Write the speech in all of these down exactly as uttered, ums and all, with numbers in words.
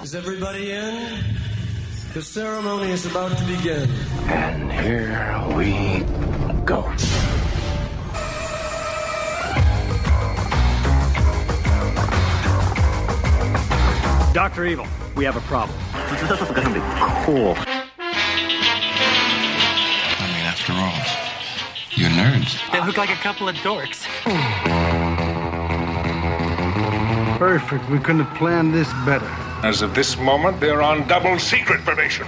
Is everybody in? The ceremony is about to begin. And here we go. Doctor Evil, we have a problem. This is gonna be cool. I mean, after all, you're nerds. They look like a couple of dorks. Perfect. We couldn't have planned this better. As of this moment, they're on double secret probation.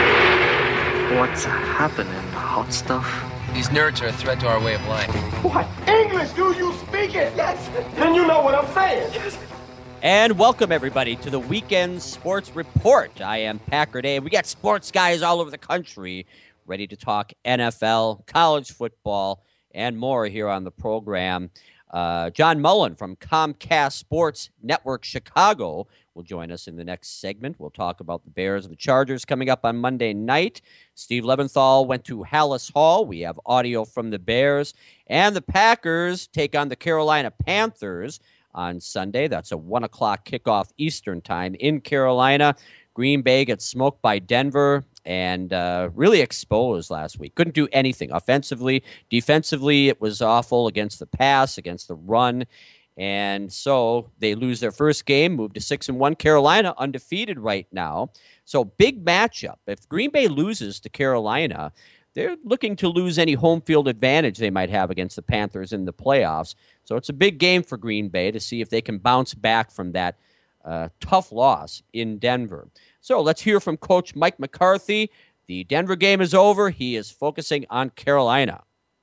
What's happening, hot stuff? These nerds are a threat to our way of life. What? English? Do you speak it? Yes. Then you know what I'm saying. Yes. And welcome, everybody, to the Weekend Sports Report. I am Packer Day, and we got sports guys all over the country ready to talk N F L, college football, and more here on the program. Uh, John Mullen from Comcast Sports Network Chicago will join us in the next segment. We'll talk about the Bears and the Chargers coming up on Monday night. Steve Leventhal went to Hallis Hall. We have audio from the Bears. And the Packers take on the Carolina Panthers on Sunday. That's a one o'clock kickoff Eastern time in Carolina. Green Bay gets smoked by Denver and uh, really exposed last week. Couldn't do anything offensively. Defensively, it was awful against the pass, against the run. And so they lose their first game, move to six and one. Carolina undefeated right now. So big matchup. If Green Bay loses to Carolina, they're looking to lose any home field advantage they might have against the Panthers in the playoffs. So it's a big game for Green Bay to see if they can bounce back from that uh, tough loss in Denver. So let's hear from Coach Mike McCarthy. The Denver game is over. He is focusing on Carolina.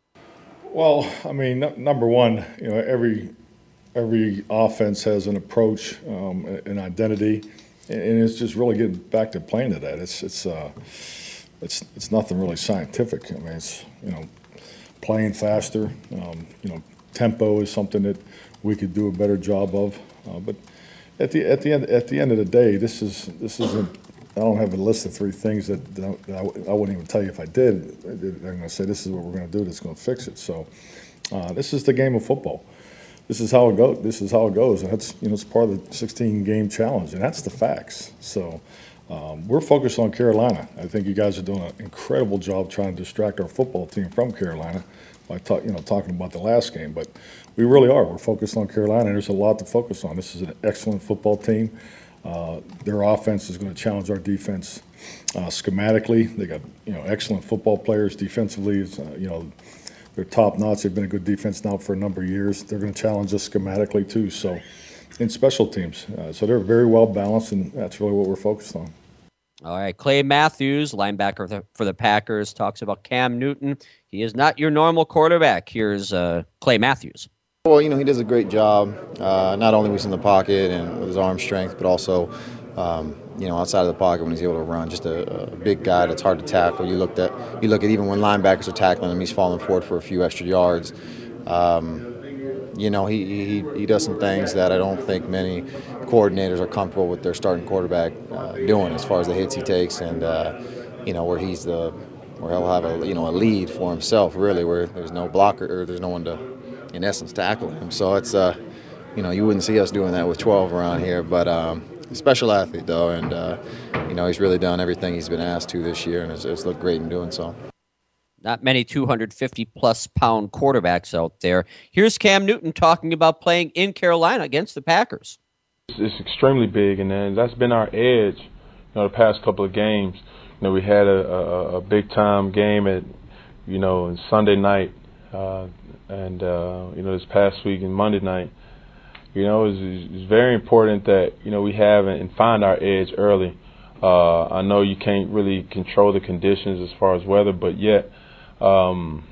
Well, I mean, n- number one, you know, every every offense has an approach, um, an identity, and it's just really getting back to playing to that. It's it's uh, it's it's nothing really scientific. I mean, it's, you know, playing faster. Um, you know, tempo is something that we could do a better job of, uh, but. At the at the end at the end of the day, this is this isn't. I don't have a list of three things that, that I, I wouldn't even tell you if I did. I'm going to say this is what we're going to do that's going to fix it. So, uh, this is the game of football. This is how it goes. This is how it goes, and that's, you know, it's part of the sixteen game challenge, and that's the facts. So, um, we're focused on Carolina. I think you guys are doing an incredible job trying to distract our football team from Carolina by talk, you know, talking about the last game, but. We really are. We're focused on Carolina, and there's a lot to focus on. This is an excellent football team. Uh, their offense is going to challenge our defense uh, schematically. They got, you know, excellent football players defensively. Uh, you know, they're top notch. They've been a good defense now for a number of years. They're going to challenge us schematically too. So, in special teams, uh, so they're very well balanced, and that's really what we're focused on. All right, Clay Matthews, linebacker for the, for the Packers, talks about Cam Newton. He is not your normal quarterback. Here's uh, Clay Matthews. Well, you know, he does a great job, uh, not only when he's in the pocket and with his arm strength, but also, um, you know, outside of the pocket when he's able to run. Just a, a big guy that's hard to tackle. You looked at, you look at even when linebackers are tackling him, he's falling forward for a few extra yards. Um, you know, he, he he does some things that I don't think many coordinators are comfortable with their starting quarterback uh, doing, as far as the hits he takes, and uh, you know, where he's the, where he'll have a you know a lead for himself, really, where there's no blocker or there's no one to, in essence, tackle him. So it's, uh, you know, you wouldn't see us doing that with twelve around here. But um, a special athlete, though, and, uh, you know, he's really done everything he's been asked to this year, and it's, it's looked great in doing so. Not many two hundred fifty plus pound quarterbacks out there. Here's Cam Newton talking about playing in Carolina against the Packers. It's extremely big, and then that's been our edge, you know, the past couple of games. You know, we had a, a, a big-time game at, you know, Sunday night. Uh, and, uh, you know, this past week and Monday night, you know, it's, it's very important that, you know, we have and find our edge early. Uh, I know you can't really control the conditions as far as weather, but yet, um,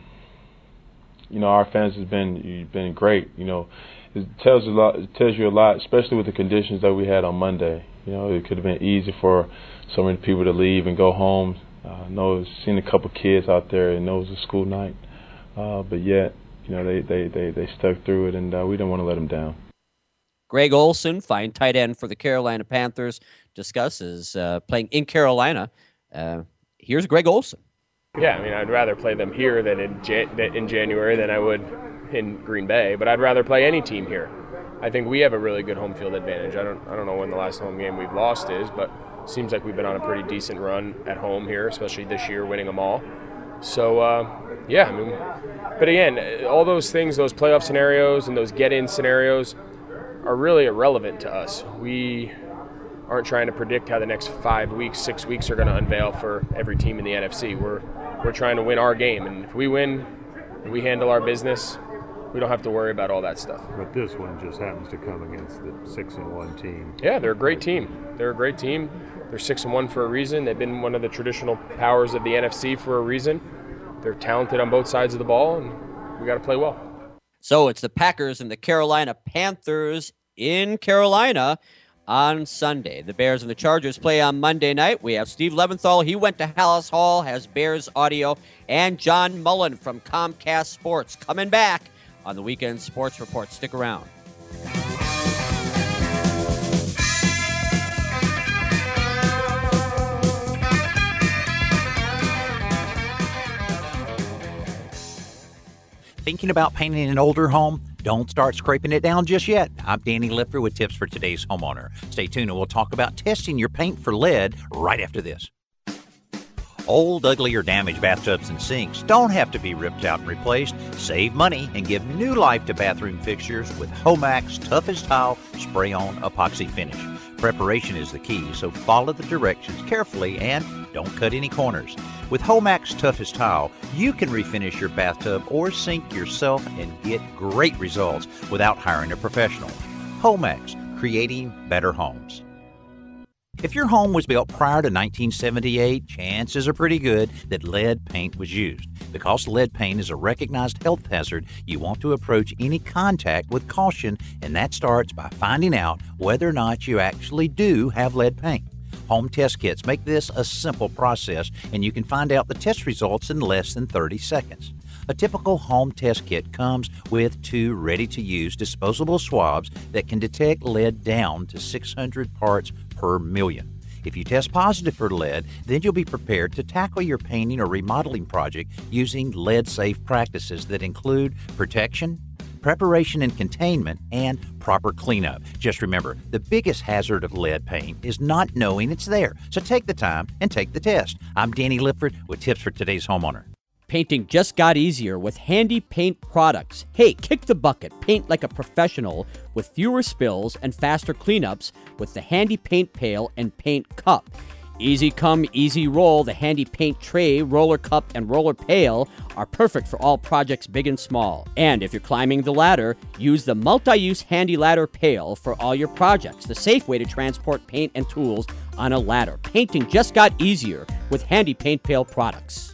you know, our fans has been been great. You know, it tells a lot. It tells you a lot, especially with the conditions that we had on Monday. You know, it could have been easy for so many people to leave and go home. Uh, I know I've seen a couple kids out there, and it was a school night. Uh, but yet, you know, they, they, they, they stuck through it, and uh, we didn't want to let them down. Greg Olsen, fine tight end for the Carolina Panthers, discusses uh, playing in Carolina. Uh, here's Greg Olsen. Yeah, I mean, I'd rather play them here than in Jan- in January than I would in Green Bay, but I'd rather play any team here. I think we have a really good home field advantage. I don't I don't know when the last home game we've lost is, but it seems like we've been on a pretty decent run at home here, especially this year, winning them all. So, uh, yeah, I mean, but again, all those things, those playoff scenarios and those get-in scenarios are really irrelevant to us. We aren't trying to predict how the next five weeks, six weeks are going to unveil for every team in the N F C. We're we're trying to win our game, and if we win, we handle our business. We don't have to worry about all that stuff. But this one just happens to come against the six and one team. Yeah, they're a great team. They're a great team. They're six and one for a reason. They've been one of the traditional powers of the N F C for a reason. They're talented on both sides of the ball, and we got to play well. So it's the Packers and the Carolina Panthers in Carolina on Sunday. The Bears and the Chargers play on Monday night. We have Steve Leventhal. He went to Hallis Hall, has Bears audio, and John Mullen from Comcast Sports coming back on the Weekend Sports Report. Stick around. Thinking about painting an older home? Don't start scraping it down just yet. I'm Danny Lifter with tips for today's homeowner. Stay tuned and we'll talk about testing your paint for lead right after this. Old, ugly, or damaged bathtubs and sinks don't have to be ripped out and replaced. Save money and give new life to bathroom fixtures with Homax Tough as Tile Spray-On Epoxy Finish. Preparation is the key, so follow the directions carefully and don't cut any corners. With Homax Tough as Tile, you can refinish your bathtub or sink yourself and get great results without hiring a professional. Homax, creating better homes. If your home was built prior to nineteen seventy-eight, chances are pretty good that lead paint was used. Because lead paint is a recognized health hazard, you want to approach any contact with caution, and that starts by finding out whether or not you actually do have lead paint. Home test kits make this a simple process, and you can find out the test results in less than thirty seconds. A typical home test kit comes with two ready-to-use disposable swabs that can detect lead down to six hundred parts per million. If you test positive for lead, then you'll be prepared to tackle your painting or remodeling project using lead-safe practices that include protection, preparation and containment, and proper cleanup. Just remember, the biggest hazard of lead paint is not knowing it's there. So take the time and take the test. I'm Danny Lipford with tips for today's homeowner. Painting just got easier with Handy Paint products. Hey, kick the bucket. Paint like a professional with fewer spills and faster cleanups with the Handy Paint Pail and Paint Cup. Easy come, easy roll. The Handy Paint Tray, Roller Cup, and Roller Pail are perfect for all projects big and small. And if you're climbing the ladder, use the multi-use Handy Ladder Pail for all your projects, the safe way to transport paint and tools on a ladder. Painting just got easier with Handy Paint Pail products.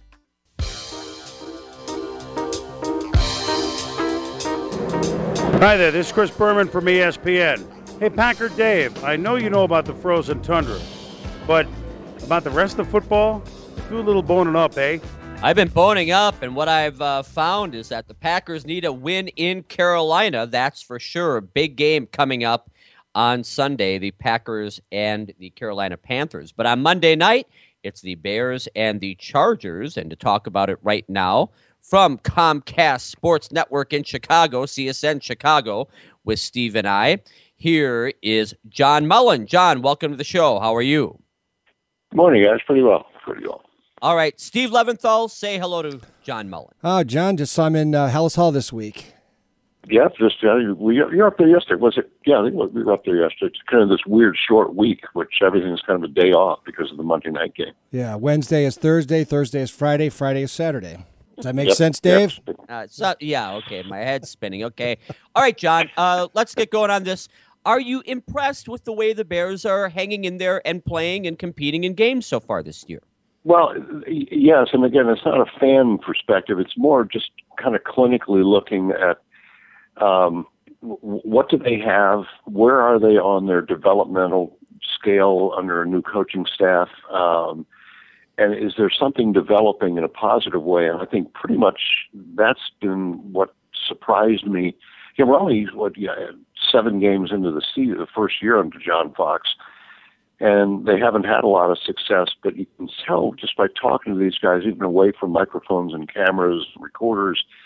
Hi there, this is Chris Berman from E S P N. Hey, Packer Dave, I know you know about the frozen tundra, but about the rest of football, do a little boning up, eh? I've been boning up, and what I've uh, found is that the Packers need a win in Carolina, that's for sure. Big game coming up on Sunday, the Packers and the Carolina Panthers. But on Monday night, it's the Bears and the Chargers, and to talk about it right now, from Comcast Sports Network in Chicago, C S N Chicago, with Steve and I, here is John Mullen. John, welcome to the show. How are you? Good morning, guys. Pretty well. Pretty well. All right. Steve Leventhal, say hello to John Mullen. Oh, John, just saw him in uh, Hallis Hall this week. Yeah, just uh, we you were up there yesterday. Was it? Yeah, I think we were up there yesterday. It's kind of this weird short week, which everything's kind of a day off because of the Monday night game. Yeah, Wednesday is Thursday, Thursday is Friday, Friday is Saturday. Does that make yep, sense, Dave? Yep. Uh, so, yeah, okay. My head's spinning. Okay. All right, John, uh, let's get going on this. Are you impressed with the way the Bears are hanging in there and playing and competing in games so far this year? Well, yes, and again, it's not a fan perspective. It's more just kind of clinically looking at um, what do they have, where are they on their developmental scale under a new coaching staff, um, and is there something developing in a positive way? And I think pretty much that's been what surprised me. You know, we're only what yeah, seven games into the season, the first year under John Fox, and they haven't had a lot of success. But you can tell just by talking to these guys, even away from microphones and cameras, and recorders,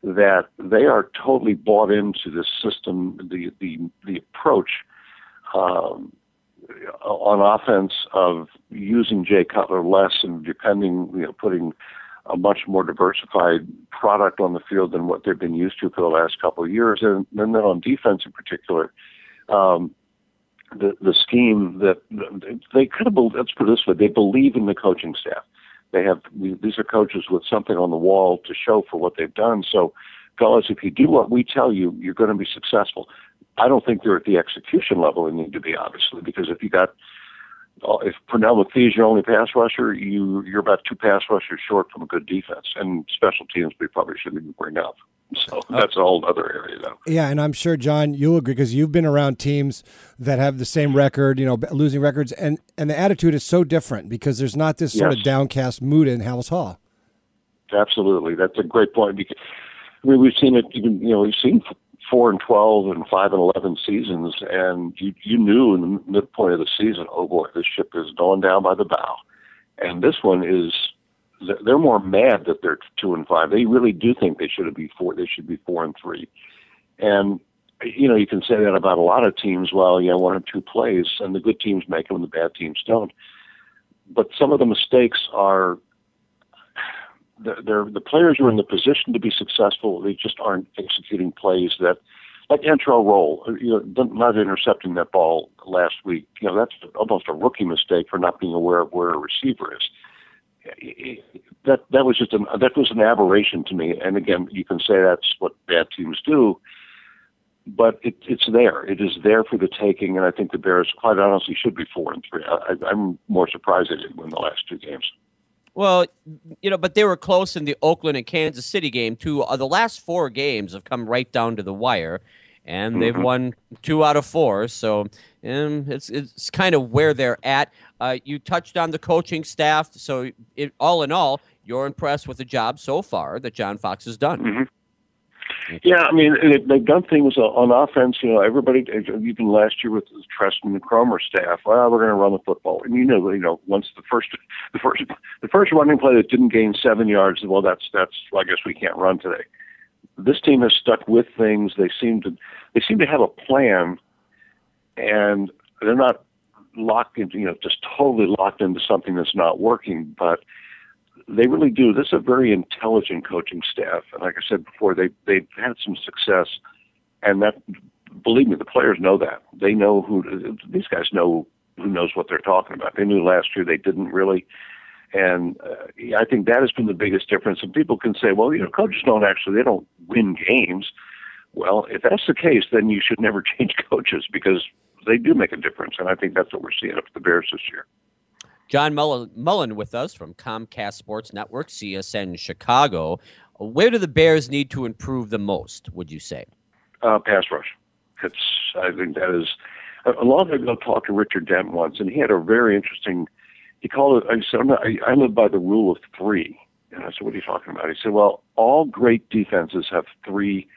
that they are totally bought into this system, the the the approach um, on offense of using Jay Cutler less and depending, you know, putting a much more diversified product on the field than what they've been used to for the last couple of years, and, and then on defense in particular. Um, the the scheme that they kind of, let's put it this way, they believe in the coaching staff. They have, these are coaches with something on the wall to show for what they've done. So, fellas, if you do what we tell you, you're going to be successful. I don't think they're at the execution level they need to be, obviously, because if you got, if Pernell McPhee is your only pass rusher, you, you're about two pass rushers short from a good defense. And special teams we probably shouldn't even bring up. So that's a whole other area, though. Yeah, and I'm sure, John, you'll agree because you've been around teams that have the same record, you know, losing records, and, and the attitude is so different because there's not this sort Yes. of downcast mood in Hallis Hall. Absolutely. That's a great point. Because, I mean, we've seen it, even, you know, we've seen four and twelve and five and eleven seasons, and you, you knew in the midpoint of the season, oh boy, this ship is going down by the bow. And this one is, they're more mad that they're two and five. They really do think they should be four. They should be four and three. And you know, you can say that about a lot of teams. Well, you know, one or two plays, and the good teams make them, and the bad teams don't. But some of the mistakes are, they're the players are in the position to be successful. They just aren't executing plays that, like Antrell Roll, you know, not intercepting that ball last week. You know, that's almost a rookie mistake for not being aware of where a receiver is. That that was just an that was an aberration to me. And again, you can say that's what bad teams do, but it, it's there. It is there for the taking. And I think the Bears, quite honestly, should be four and three. I, I'm more surprised they didn't win the last two games. Well, you know, but they were close in the Oakland and Kansas City game too. Uh, the last four games have come right down to the wire, and they've mm-hmm. won two out of four. So um, it's it's kind of where they're at. Uh, you touched on the coaching staff. So it, all in all, you're impressed with the job so far that John Fox has done. Mm-hmm. Yeah, I mean, they've done things on offense. You know, everybody, even last year with Treston and Cromer staff, well, we're going to run the football. And you know, you know, once the first, the first, the first running play that didn't gain seven yards, well, that's that's. Well, I guess we can't run today. This team has stuck with things. They seem to, they seem to have a plan, and they're not locked into, you know, just totally locked into something that's not working, but they really do. This is a very intelligent coaching staff. And like I said before, they, they've had some success, and that, believe me, the players know that. They know who, these guys know who knows what they're talking about. They knew last year they didn't really. And uh, I think that has been the biggest difference. And people can say, well, you know, coaches don't actually, they don't win games. Well, if that's the case, then you should never change coaches because they do make a difference. And I think that's what we're seeing up at the Bears this year. John Mullen with us from Comcast Sports Network, C S N Chicago. Where do the Bears need to improve the most, would you say? Uh, pass rush. It's, I think that is, a long ago I talked to Richard Dent once, and he had a very interesting, he called it, I said, I'm not, I, I live by the rule of three. And I said, what are you talking about? He said, well, all great defenses have three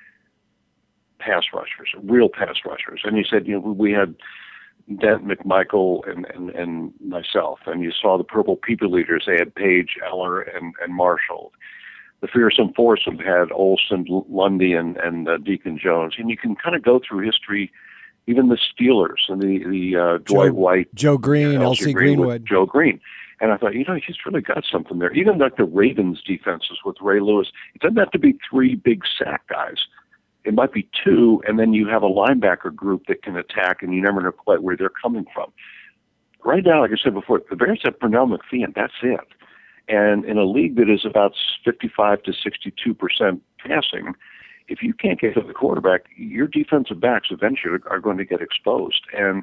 pass rushers, real pass rushers. And he said, you know, we had Dent, McMichael, and, and, and myself. And you saw the Purple People Leaders. They had Page, Eller, and, and Marshall. The Fearsome Foursome had Olsen, Lundy, and, and uh, Deacon Jones. And you can kind of go through history, even the Steelers and the, the uh, Dwight Joe, White. Joe Green, L C Greenwood. Joe Green. And I thought, you know, he's really got something there. Even like the Ravens defenses with Ray Lewis, it doesn't have to be three big sack guys. It might be two, and then you have a linebacker group that can attack, and you never know quite where they're coming from. Right now, like I said before, the Bears have Pernell McPhee, and that's it. And in a league that is about fifty-five to sixty-two percent passing, if you can't get to the quarterback, your defensive backs eventually are going to get exposed. And,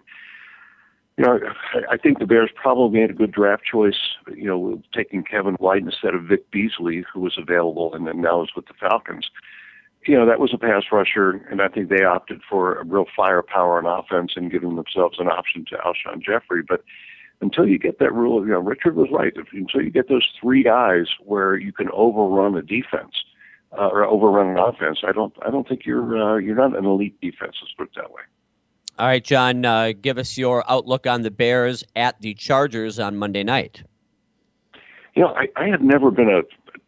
you know, I think the Bears probably made a good draft choice, you know, taking Kevin White instead of Vic Beasley, who was available and then now is with the Falcons. You know, that was a pass rusher, and I think they opted for a real firepower on offense and giving themselves an option to Alshon Jeffrey. But until you get that rule, you know, Richard was right. If, until you get those three guys where you can overrun a defense uh, or overrun an offense, I don't, I don't think you're, uh, you're not an elite defense. Let's put it that way. All right, John, uh, give us your outlook on the Bears at the Chargers on Monday night. You know, I, I have never been a,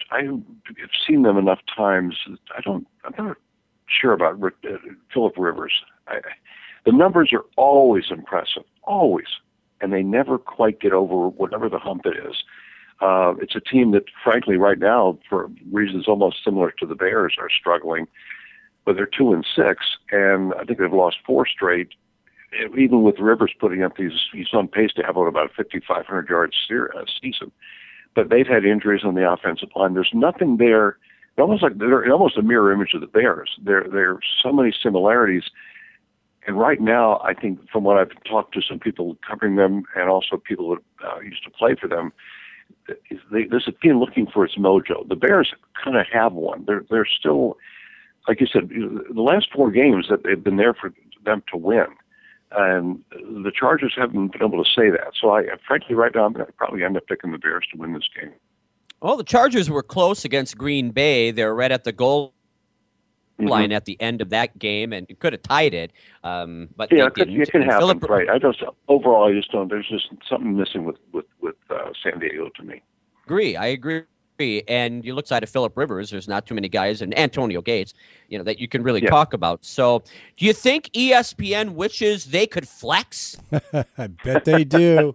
I've seen them enough times. I don't. I'm not sure about Rick, uh, Philip Rivers. I, the numbers are always impressive, always, and they never quite get over whatever the hump it is. Uh, it's a team that, frankly, right now, for reasons almost similar to the Bears, are struggling. But they're two and six, and I think they've lost four straight. Even with Rivers putting up these, he's on pace to have about a fifty-five hundred yard season. But they've had injuries on the offensive line. There's nothing there. They're almost like they're almost a mirror image of the Bears. There, there are so many similarities. And right now, I think from what I've talked to some people covering them, and also people that uh, used to play for them, they, there's a team looking for its mojo. The Bears kind of have one. They're they're still, like you said, the last four games that they've been there for them to win. And the Chargers haven't been able to say that. So, I, frankly, right now, I'm going to probably end up picking the Bears to win this game. Well, the Chargers were close against Green Bay. They were right at the goal mm-hmm. line at the end of that game, and it could have tied it. Um, but yeah, they it, could, didn't. it can And happen, Phillip, right? I just overall, I just don't. There's just something missing with with with uh, San Diego to me. Agree. I agree. And you look side of Phillip Rivers, there's not too many guys, and Antonio Gates, you know, that you can really yeah. talk about. So do you think E S P N wishes they could flex? I bet they do.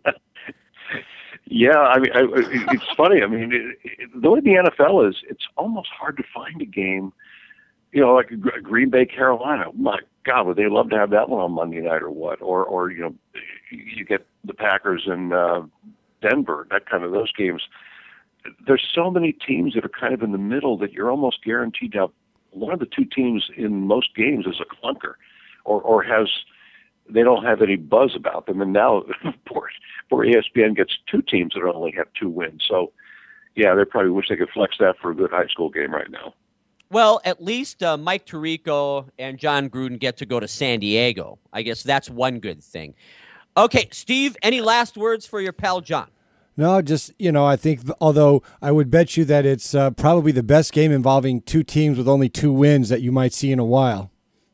Yeah, I mean, I, it's funny. I mean, it, it, the way the N F L is, it's almost hard to find a game, you know, like a Green Bay, Carolina. My God, would they love to have that one on Monday night or what? Or, or you know, you get the Packers and uh, Denver, that kind of those games. There's so many teams that are kind of in the middle that you're almost guaranteed to have one of the two teams in most games is a clunker, or or has they don't have any buzz about them. And now, poor, poor E S P N gets two teams that only have two wins. So, yeah, they probably wish they could flex that for a good high school game right now. Well, at least uh, Mike Tirico and John Gruden get to go to San Diego. I guess that's one good thing. Okay, Steve, any last words for your pal John? No, just, you know, I think, although I would bet you that it's uh, probably the best game involving two teams with only two wins that you might see in a while.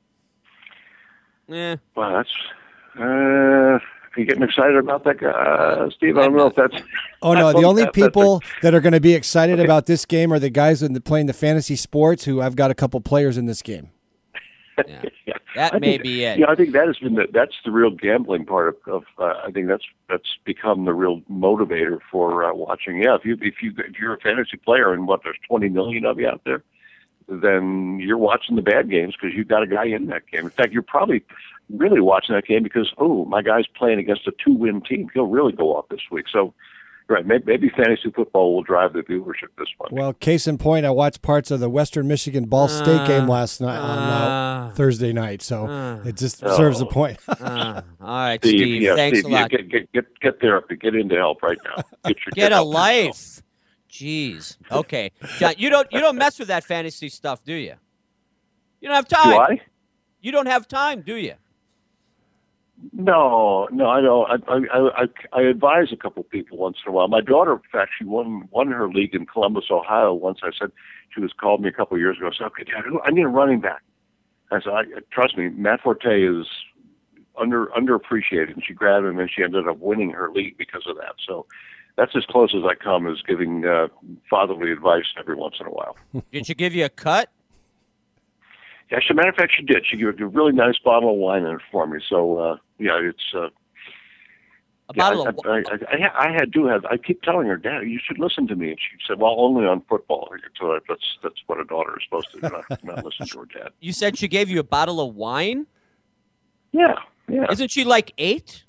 Yeah. Well, that's, uh, are you getting excited about that, uh, Steve? I don't know if that's. Oh, no, the only that, people that are going to be excited okay. about this game are the guys in the, playing the fantasy sports who I've got a couple players in this game. Yeah. yeah. That I may think, be it. Yeah, I think that has been the, that's the real gambling part of. of uh, I think that's that's become the real motivator for uh, watching. Yeah, if you if you if you're a fantasy player and what there's twenty million of you out there, then you're watching the bad games because you've got a guy in that game. In fact, you're probably really watching that game because oh, my guy's playing against a two-win team. He'll really go off this week. So. Right, maybe fantasy football will drive the viewership this month. Well, case in point, I watched parts of the Western Michigan Ball State uh, game last night on uh, Thursday night, so uh, it just oh, serves the point. uh, all right, Steve, Steve, yeah, thanks Steve, a lot. Yeah, get, get, get, get therapy. Get into help right now. Get, your, get, get a life. Yourself. Jeez. Okay, John, you don't you don't mess with that fantasy stuff, do you? You don't have time. Do I? You don't have time, do you? No, no, I don't. I, I, I, I advise a couple people once in a while. My daughter, in fact, she won won her league in Columbus, Ohio. Once I said she was called me a couple of years ago. I said, "Okay, Dad, I need a running back." I said, I, "Trust me, Matt Forte is under underappreciated." And she grabbed him, and she ended up winning her league because of that. So that's as close as I come as giving uh, fatherly advice every once in a while. Did she give you a cut? Yeah, as a matter of fact, she did. She gave a really nice bottle of wine in it for me. So, uh, yeah, it's. Uh, a yeah, bottle I, of I, I, I, I had do have. I keep telling her, Dad, you should listen to me. And she said, "Well, only on football." So that's that's what a daughter is supposed to do, not, not listen to her dad. You said she gave you a bottle of wine? Yeah, yeah. Isn't she like eight?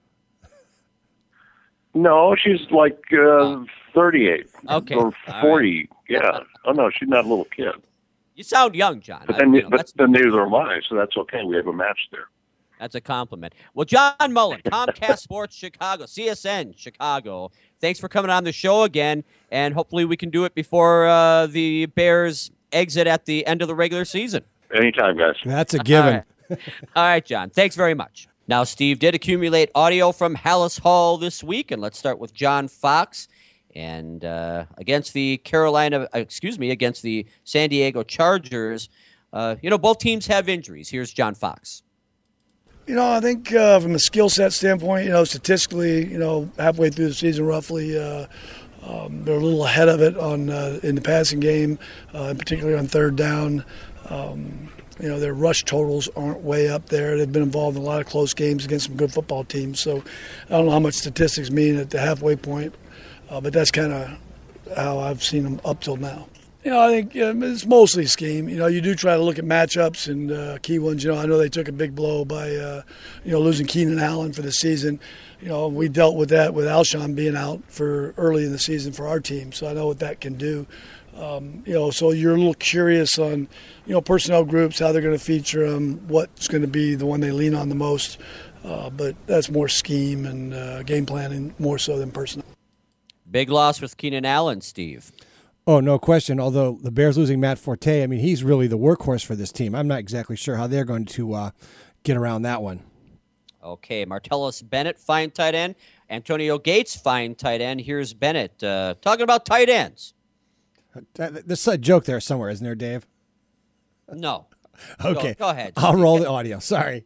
No, she's like uh, oh. thirty-eight. Okay, or forty. Right. Yeah. Oh no, she's not a little kid. You sound young, John. But then, I, you know, but then neither am I, so that's okay. We have a match there. That's a compliment. Well, John Mullen, Comcast Sports Chicago, C S N Chicago. Thanks for coming on the show again, and hopefully we can do it before uh, the Bears exit at the end of the regular season. Anytime, guys. That's a given. All right, All right John. Thanks very much. Now, Steve did accumulate audio from Hallis Hall this week, and let's start with John Fox. And uh, against the Carolina, uh, excuse me, against the San Diego Chargers, uh, you know, both teams have injuries. Here's John Fox. You know, I think uh, from a skill set standpoint, you know, statistically, you know, halfway through the season roughly, uh, Um, they're a little ahead of it on uh, in the passing game, uh, particularly on third down. Um, you know, their rush totals aren't way up there. They've been involved in a lot of close games against some good football teams. So I don't know how much statistics mean at the halfway point, uh, but that's kind of how I've seen them up till now. You know, I think um, it's mostly scheme. You know, you do try to look at matchups and uh, key ones. You know, I know they took a big blow by, uh, you know, losing Keenan Allen for the season. You know, we dealt with that with Alshon being out for early in the season for our team, so I know what that can do. Um, you know, so you're a little curious on, you know, personnel groups, how they're going to feature them, what's going to be the one they lean on the most. Uh, but that's more scheme and uh, game planning more so than personnel. Big loss with Keenan Allen, Steve. Oh, no question. Although the Bears losing Matt Forte, I mean, he's really the workhorse for this team. I'm not exactly sure how they're going to uh, get around that one. Okay, Martellus Bennett, fine tight end. Antonio Gates, fine tight end. Here's Bennett uh, talking about tight ends. There's a joke there somewhere, isn't there, Dave? No. Okay. Go, go ahead. I'll roll the audio. Sorry.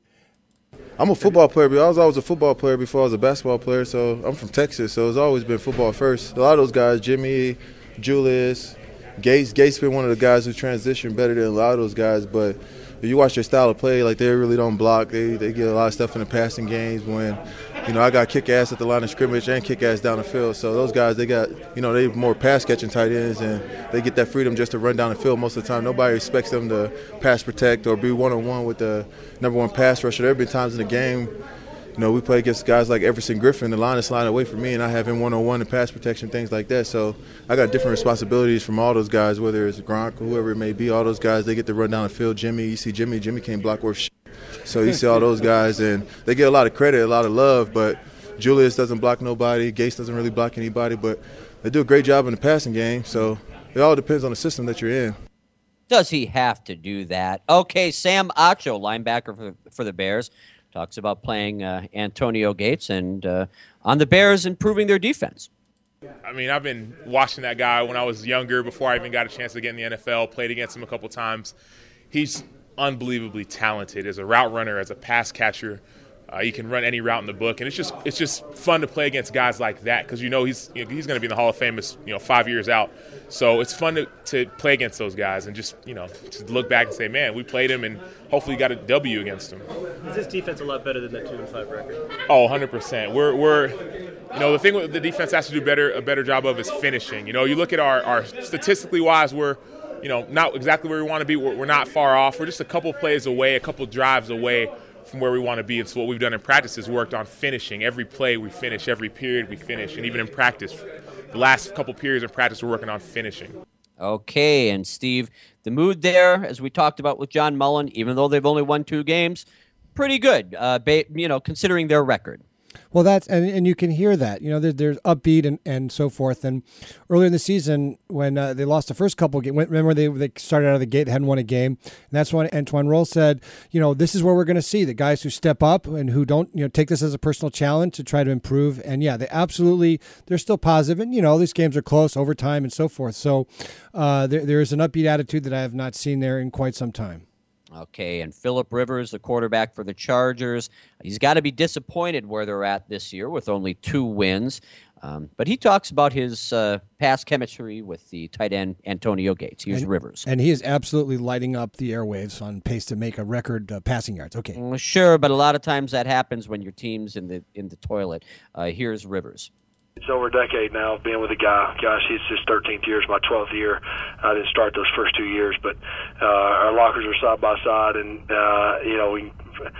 I'm a football player, but I was always a football player before I was a basketball player. So I'm from Texas, so it's always been football first. A lot of those guys, Jimmy, Julius, Gates, Gates been one of the guys who transitioned better than a lot of those guys. But if you watch their style of play, like they really don't block. They they get a lot of stuff in the passing games when, you know, I got kick ass at the line of scrimmage and kick ass down the field. So those guys, they got, you know, they more pass catching tight ends and they get that freedom just to run down the field most of the time. Nobody expects them to pass protect or be one on one with the number one pass rusher. There have been times in the game, you know, we play against guys like Everson Griffin, the line is sliding away from me, and I have him one-on-one in pass protection, things like that. So I got different responsibilities from all those guys, whether it's Gronk or whoever it may be. All those guys, they get to run down the field. Jimmy, you see Jimmy, Jimmy can't block worth shit. So you see all those guys, and they get a lot of credit, a lot of love, but Julius doesn't block nobody. Gates doesn't really block anybody, but they do a great job in the passing game. So it all depends on the system that you're in. Does he have to do that? Okay, Sam Acho, linebacker for, for the Bears, talks about playing uh, Antonio Gates and uh, on the Bears improving their defense. I mean, I've been watching that guy when I was younger, before I even got a chance to get in the N F L, played against him a couple times. He's unbelievably talented as a route runner, as a pass catcher. Uh, he can run any route in the book, and it's just it's just fun to play against guys like that because you know he's you know, he's going to be in the Hall of Fame, you know, five years out. So it's fun to, to play against those guys and just you know to look back and say, man, we played him and hopefully got a W against him. Is this defense a lot better than that two and five record? Oh, one hundred percent. We're we're you know the thing with the defense has to do better a better job of is finishing. You know, you look at our, our statistically wise, we're you know not exactly where we want to be. We're, we're not far off. We're just a couple plays away, a couple drives away from where we want to be. And so what we've done in practice is worked on finishing. Every play we finish, every period we finish, and even in practice, the last couple periods in practice we're working on finishing. Okay, and Steve, the mood there, as we talked about with John Mullen, even though they've only won two games, pretty good, uh, ba- you know, considering their record. Well, that's and, and you can hear that. You know, there, there's upbeat and, and so forth. And earlier in the season, when uh, they lost the first couple of games, remember they they started out of the gate, they hadn't won a game, and that's when Antoine Roll said, you know, this is where we're going to see the guys who step up and who don't, you know, take this as a personal challenge to try to improve. And yeah, they absolutely, they're still positive. And you know, these games are close, overtime, and so forth. So uh, there there is an upbeat attitude that I have not seen there in quite some time. Okay, and Phillip Rivers, the quarterback for the Chargers, he's got to be disappointed where they're at this year with only two wins. Um, but he talks about his uh, past chemistry with the tight end Antonio Gates. Here's and, Rivers. And he is absolutely lighting up the airwaves on pace to make a record uh, passing yards. Okay. Well, sure, but a lot of times that happens when your team's in the in the toilet. Uh, here's Rivers. It's over a decade now of being with a guy. Gosh, he's his thirteenth year, it's my twelfth year. I didn't start those first two years, but uh, our lockers are side by side, and uh, you know we,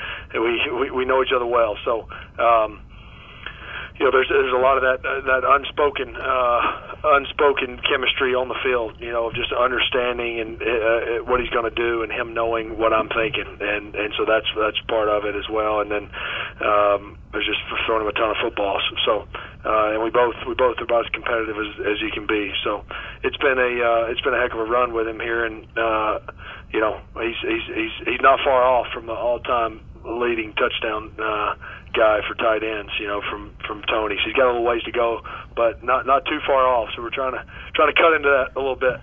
we we know each other well. So um, you know, there's there's a lot of that uh, that unspoken uh, unspoken chemistry on the field. You know, of just understanding and uh, what he's going to do, and him knowing what I'm thinking, and and so that's that's part of it as well. And then um, there's just throwing him a ton of footballs. So. Uh, and we both we both are about as competitive as, as you can be. So it's been a uh, it's been a heck of a run with him here, and uh, you know he's he's he's he's not far off from the all-time leading touchdown uh, guy for tight ends. You know from, from Tony. So he's got a little ways to go, but not not too far off. So we're trying to trying to cut into that a little bit.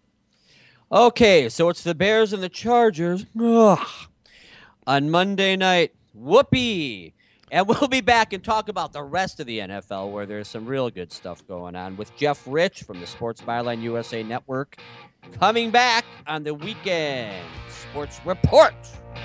Okay, so it's the Bears and the Chargers. Ugh. On Monday night. Whoopee. And we'll be back and talk about the rest of the N F L, where there's some real good stuff going on, with Jeff Rich from the Sports Byline U S A Network coming back on the Weekend Sports Report.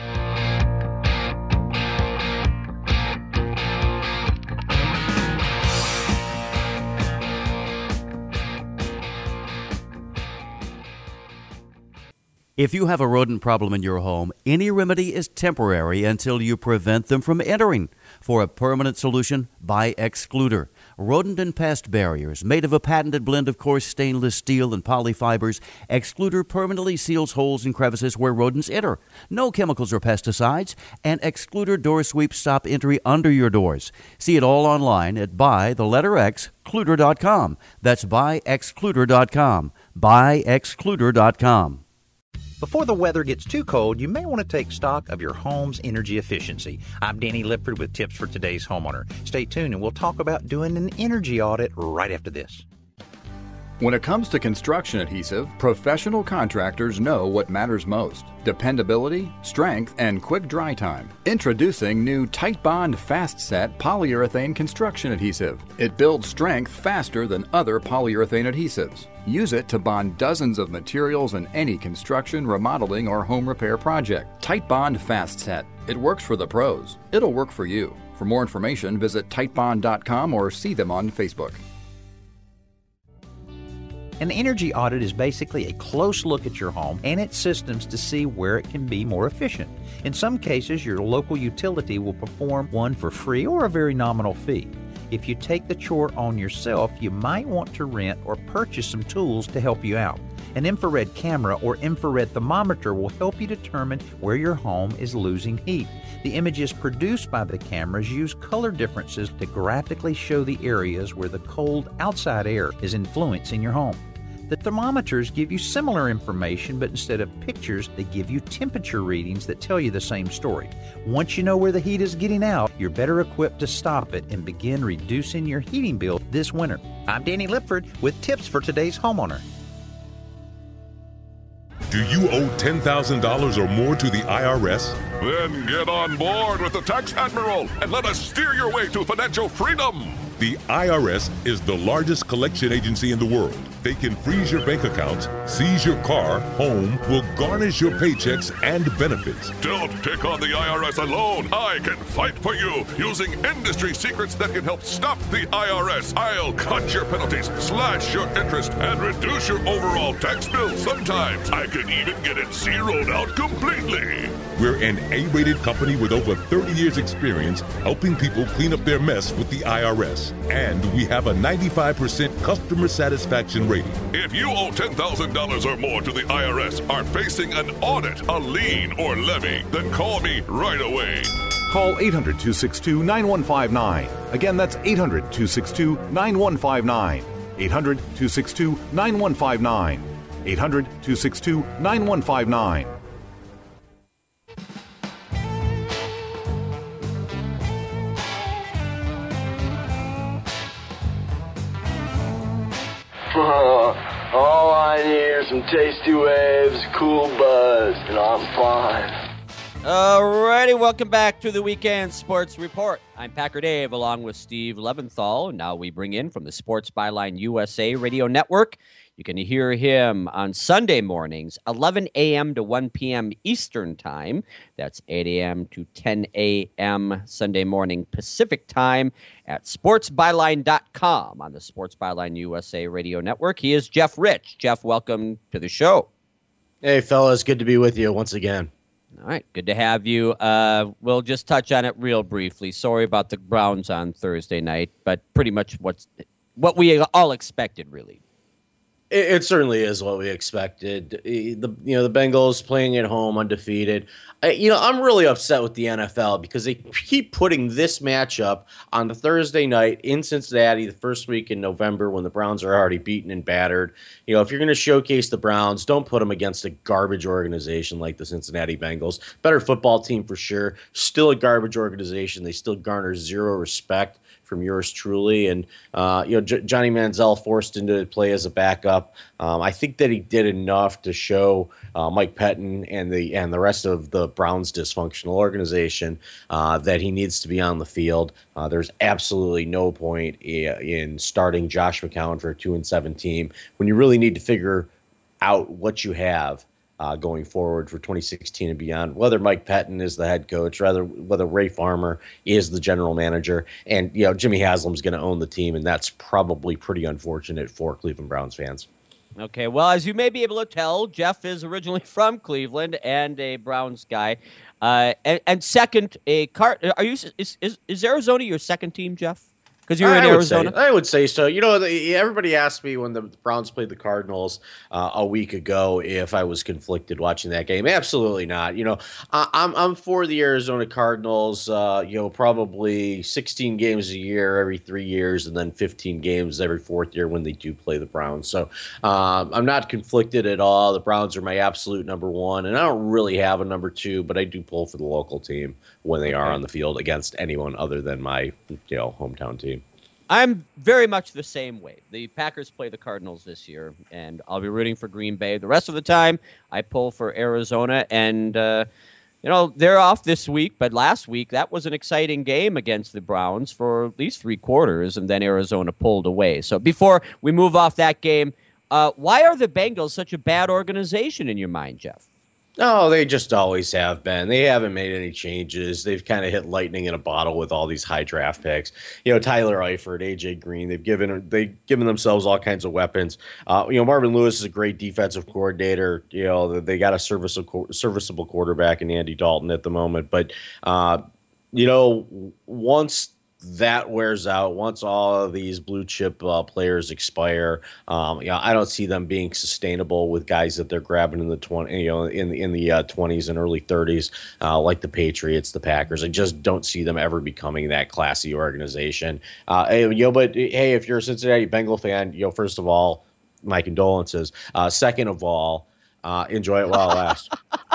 If you have a rodent problem in your home, any remedy is temporary until you prevent them from entering. For a permanent solution, buy Excluder. Rodent and pest barriers made of a patented blend of coarse stainless steel and polyfibers, Excluder permanently seals holes and crevices where rodents enter. No chemicals or pesticides, and Excluder door sweeps stop entry under your doors. See it all online at buy the letter X, Excluder dot com. That's buy excluder dot com. buy excluder dot com. Before the weather gets too cold, you may want to take stock of your home's energy efficiency. I'm Danny Lipford with tips for today's homeowner. Stay tuned and we'll talk about doing an energy audit right after this. When it comes to construction adhesive, professional contractors know what matters most: dependability, strength, and quick dry time. Introducing new Titebond Fast Set polyurethane construction adhesive. It builds strength faster than other polyurethane adhesives. Use it to bond dozens of materials in any construction, remodeling, or home repair project. Titebond Fast Set. It works for the pros. It'll work for you. For more information, visit titebond dot com or see them on Facebook. An energy audit is basically a close look at your home and its systems to see where it can be more efficient. In some cases, your local utility will perform one for free or a very nominal fee. If you take the chore on yourself, you might want to rent or purchase some tools to help you out. An infrared camera or infrared thermometer will help you determine where your home is losing heat. The images produced by the cameras use color differences to graphically show the areas where the cold outside air is influencing your home. The thermometers give you similar information, but instead of pictures, they give you temperature readings that tell you the same story. Once you know where the heat is getting out, you're better equipped to stop it and begin reducing your heating bill this winter. I'm Danny Lipford with tips for today's homeowner. Do you owe ten thousand dollars or more to the I R S? Then get on board with the Tax Admiral and let us steer your way to financial freedom. The I R S is the largest collection agency in the world. They can freeze your bank accounts, seize your car, home, will garnish your paychecks and benefits. Don't take on the I R S alone. I can fight for you using industry secrets that can help stop the I R S. I'll cut your penalties, slash your interest, and reduce your overall tax bill. Sometimes I can even get it zeroed out completely. We're an A-rated company with over thirty years experience helping people clean up their mess with the I R S. And we have a ninety-five percent customer satisfaction rating. If you owe ten thousand dollars or more to the I R S, are facing an audit, a lien, or levy, then call me right away. Call eight hundred, two six two, nine one five nine. Again, that's eight hundred, two six two, nine one five nine. eight hundred, two six two, nine one five nine. eight hundred, two six two, nine one five nine. All I need are some tasty waves, cool buzz, and I'm fine. Alrighty, welcome back to the Weekend Sports Report. I'm Packer Dave along with Steve Leventhal. Now we bring in from the Sports Byline U S A Radio Network. You can hear him on Sunday mornings, eleven a.m. to one p.m. Eastern Time. That's eight a.m. to ten a.m. Sunday morning Pacific Time at sports byline dot com on the Sports Byline U S A Radio Network. He is Jeff Rich. Jeff, welcome to the show. Hey, fellas. Good to be with you once again. All right, good to have you. Uh, we'll just touch on it real briefly. Sorry about the Browns on Thursday night, but pretty much what's what we all expected, really. It, it certainly is what we expected. The you know the Bengals playing at home undefeated. I, you know I'm really upset with the N F L because they keep putting this matchup on the Thursday night in Cincinnati, the first week in November when the Browns are already beaten and battered. You know if you're going to showcase the Browns, don't put them against a garbage organization like the Cincinnati Bengals. Better football team for sure. Still a garbage organization. They still garner zero respect from yours truly. And, uh, you know, J- Johnny Manziel forced into play as a backup. Um, I think that he did enough to show uh, Mike Pettin and the and the rest of the Browns' dysfunctional organization uh, that he needs to be on the field. Uh, there's absolutely no point in, in starting Josh McCown for a two and seven team when you really need to figure out what you have Uh, going forward for twenty sixteen and beyond, whether Mike Pettin is the head coach, rather whether Ray Farmer is the general manager, and you know Jimmy Haslam's going to own the team, and that's probably pretty unfortunate for Cleveland Browns fans. Okay, well, as you may be able to tell, Jeff is originally from Cleveland and a Browns guy, uh, and, and second, a car. Are you is, is is Arizona your second team, Jeff? Because you're in I would Arizona? Say, I would say so. You know, the, everybody asked me when the Browns played the Cardinals uh, a week ago if I was conflicted watching that game. Absolutely not. You know, I, I'm I'm for the Arizona Cardinals, uh, you know, probably sixteen games a year every three years and then fifteen games every fourth year when they do play the Browns. So um, I'm not conflicted at all. The Browns are my absolute number one, and I don't really have a number two, but I do pull for the local team when they are on the field against anyone other than my, you know, hometown team. I'm very much the same way. The Packers play the Cardinals this year, and I'll be rooting for Green Bay. The rest of the time, I pull for Arizona, and, uh, you know, they're off this week, but last week, that was an exciting game against the Browns for at least three quarters, and then Arizona pulled away. So before we move off that game, uh, why are the Bengals such a bad organization in your mind, Jeff? No, they just always have been. They haven't made any changes. They've kind of hit lightning in a bottle with all these high draft picks. You know, Tyler Eifert, A J Green. They've given they've given themselves all kinds of weapons. Uh, you know, Marvin Lewis is a great defensive coordinator. You know, they got a serviceable serviceable quarterback in Andy Dalton at the moment. But uh, you know, once that wears out, once all of these blue chip uh, players expire, um, you know, I don't see them being sustainable with guys that they're grabbing in the twenty, you know, in in the uh, twenties and early thirties, uh, like the Patriots, the Packers. I just don't see them ever becoming that classy organization. Uh, you know, but hey, if you're a Cincinnati Bengal fan, you know, first of all, my condolences. Uh, second of all, uh, enjoy it while it lasts.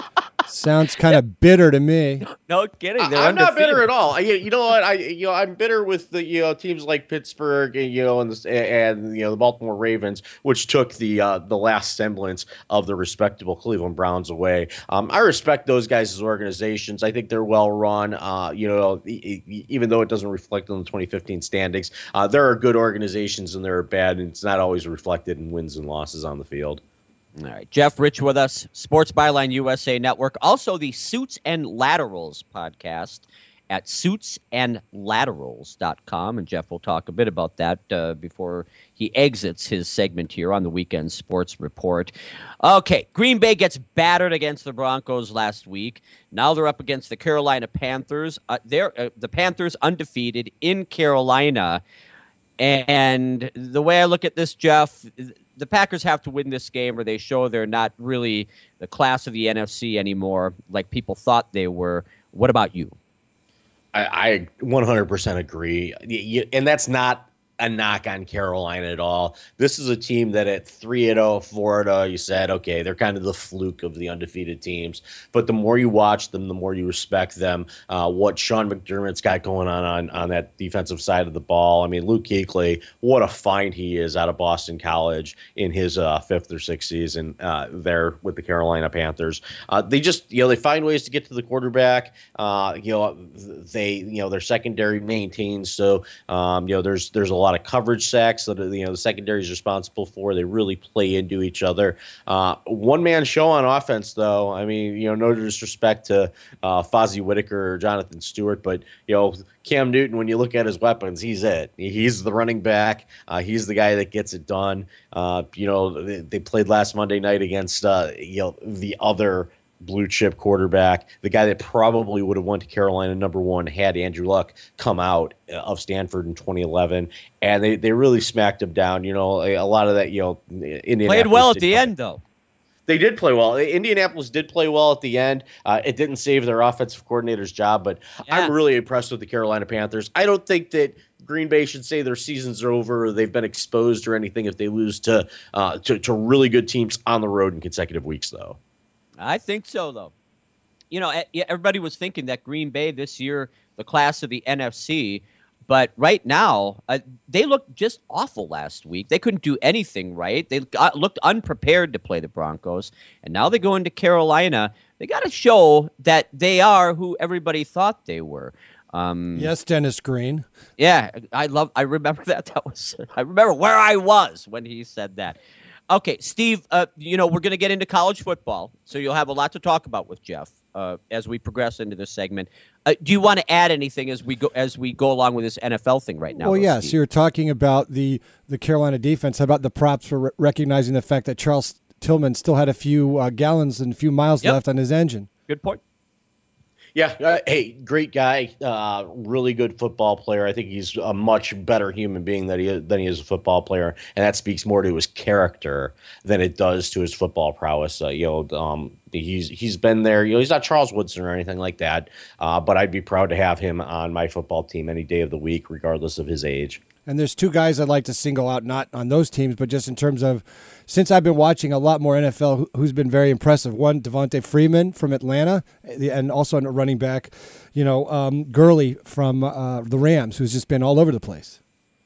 Sounds kind of bitter to me. No kidding. They're I'm not undefeated. bitter at all. I, you know what? I you know I'm bitter with the you know teams like Pittsburgh and you know and the, and you know the Baltimore Ravens, which took the uh, the last semblance of the respectable Cleveland Browns away. Um, I respect those guys as organizations. I think they're well run. Uh, you know, even though it doesn't reflect on the twenty fifteen standings, uh, there are good organizations and there are bad, and it's not always reflected in wins and losses on the field. All right, Jeff Rich with us, Sports Byline U S A Network. Also, the Suits and Laterals podcast at suits and laterals dot com. And Jeff will talk a bit about that uh, before he exits his segment here on the Weekend Sports Report. Okay, Green Bay gets battered against the Broncos last week. Now they're up against the Carolina Panthers. Uh, they're uh, the Panthers undefeated in Carolina. And the way I look at this, Jeff, the Packers have to win this game or they show they're not really the class of the N F C anymore like people thought they were. What about you? I, I one hundred percent agree. And that's not a knock on Carolina at all. This is a team that at three and oh Florida, you said, okay, they're kind of the fluke of the undefeated teams. But the more you watch them, the more you respect them. Uh, what Sean McDermott's got going on, on on that defensive side of the ball. I mean, Luke Kuechly, what a find he is out of Boston College in his uh, fifth or sixth season uh, there with the Carolina Panthers. Uh, they just, you know, they find ways to get to the quarterback. Uh, you know, they, you know, their secondary maintains. So, um, you know, there's there's a lot of coverage sacks that you know the secondary is responsible for. They really play into each other. Uh, one man show on offense, though. I mean, you know, no disrespect to uh, Fozzie Whitaker or Jonathan Stewart, but you know, Cam Newton. When you look at his weapons, he's it. He's the running back. Uh, he's the guy that gets it done. Uh, you know, they, they played last Monday night against uh, you know the other blue chip quarterback, the guy that probably would have went to Carolina number one had Andrew Luck come out of Stanford in twenty eleven, and they, they really smacked him down. You know, a, a lot of that, you know, Indianapolis played well at the play. end, though. They did play well. Indianapolis did play well at the end. Uh, it didn't save their offensive coordinator's job, but yeah. I'm really impressed with the Carolina Panthers. I don't think that Green Bay should say their seasons are over or they've been exposed or anything if they lose to uh, to, to really good teams on the road in consecutive weeks, though. I think so, though. You know, everybody was thinking that Green Bay this year, the class of the N F C, But right now, uh, they looked just awful last week. They couldn't do anything right. They got, looked unprepared to play the Broncos. And now they go into Carolina. They got to show that they are who everybody thought they were. Um, yes, Dennis Green. Yeah, I love. I remember that. That was. I remember where I was when he said that. Okay, Steve. Uh, you know we're going to get into college football, so you'll have a lot to talk about with Jeff uh, as we progress into this segment. Uh, do you want to add anything as we go as we go along with this N F L thing right now? Well, though, yes. Steve? You're talking about the the Carolina defense. How about the props for re- recognizing the fact that Charles Tillman still had a few uh, gallons and a few miles Yep. left on his engine? Good point. Yeah, uh, hey, great guy, uh, really good football player. I think he's a much better human being than he is, than he is a football player, and that speaks more to his character than it does to his football prowess. Uh, you know, um, he's he's been there. You know, he's not Charles Woodson or anything like that, uh, but I'd be proud to have him on my football team any day of the week, regardless of his age. And there's two guys I'd like to single out, not on those teams, but just in terms of, since I've been watching a lot more N F L, who- who's been very impressive. One, Devontae Freeman from Atlanta, and also a running back, you know, um, Gurley from uh, the Rams, who's just been all over the place.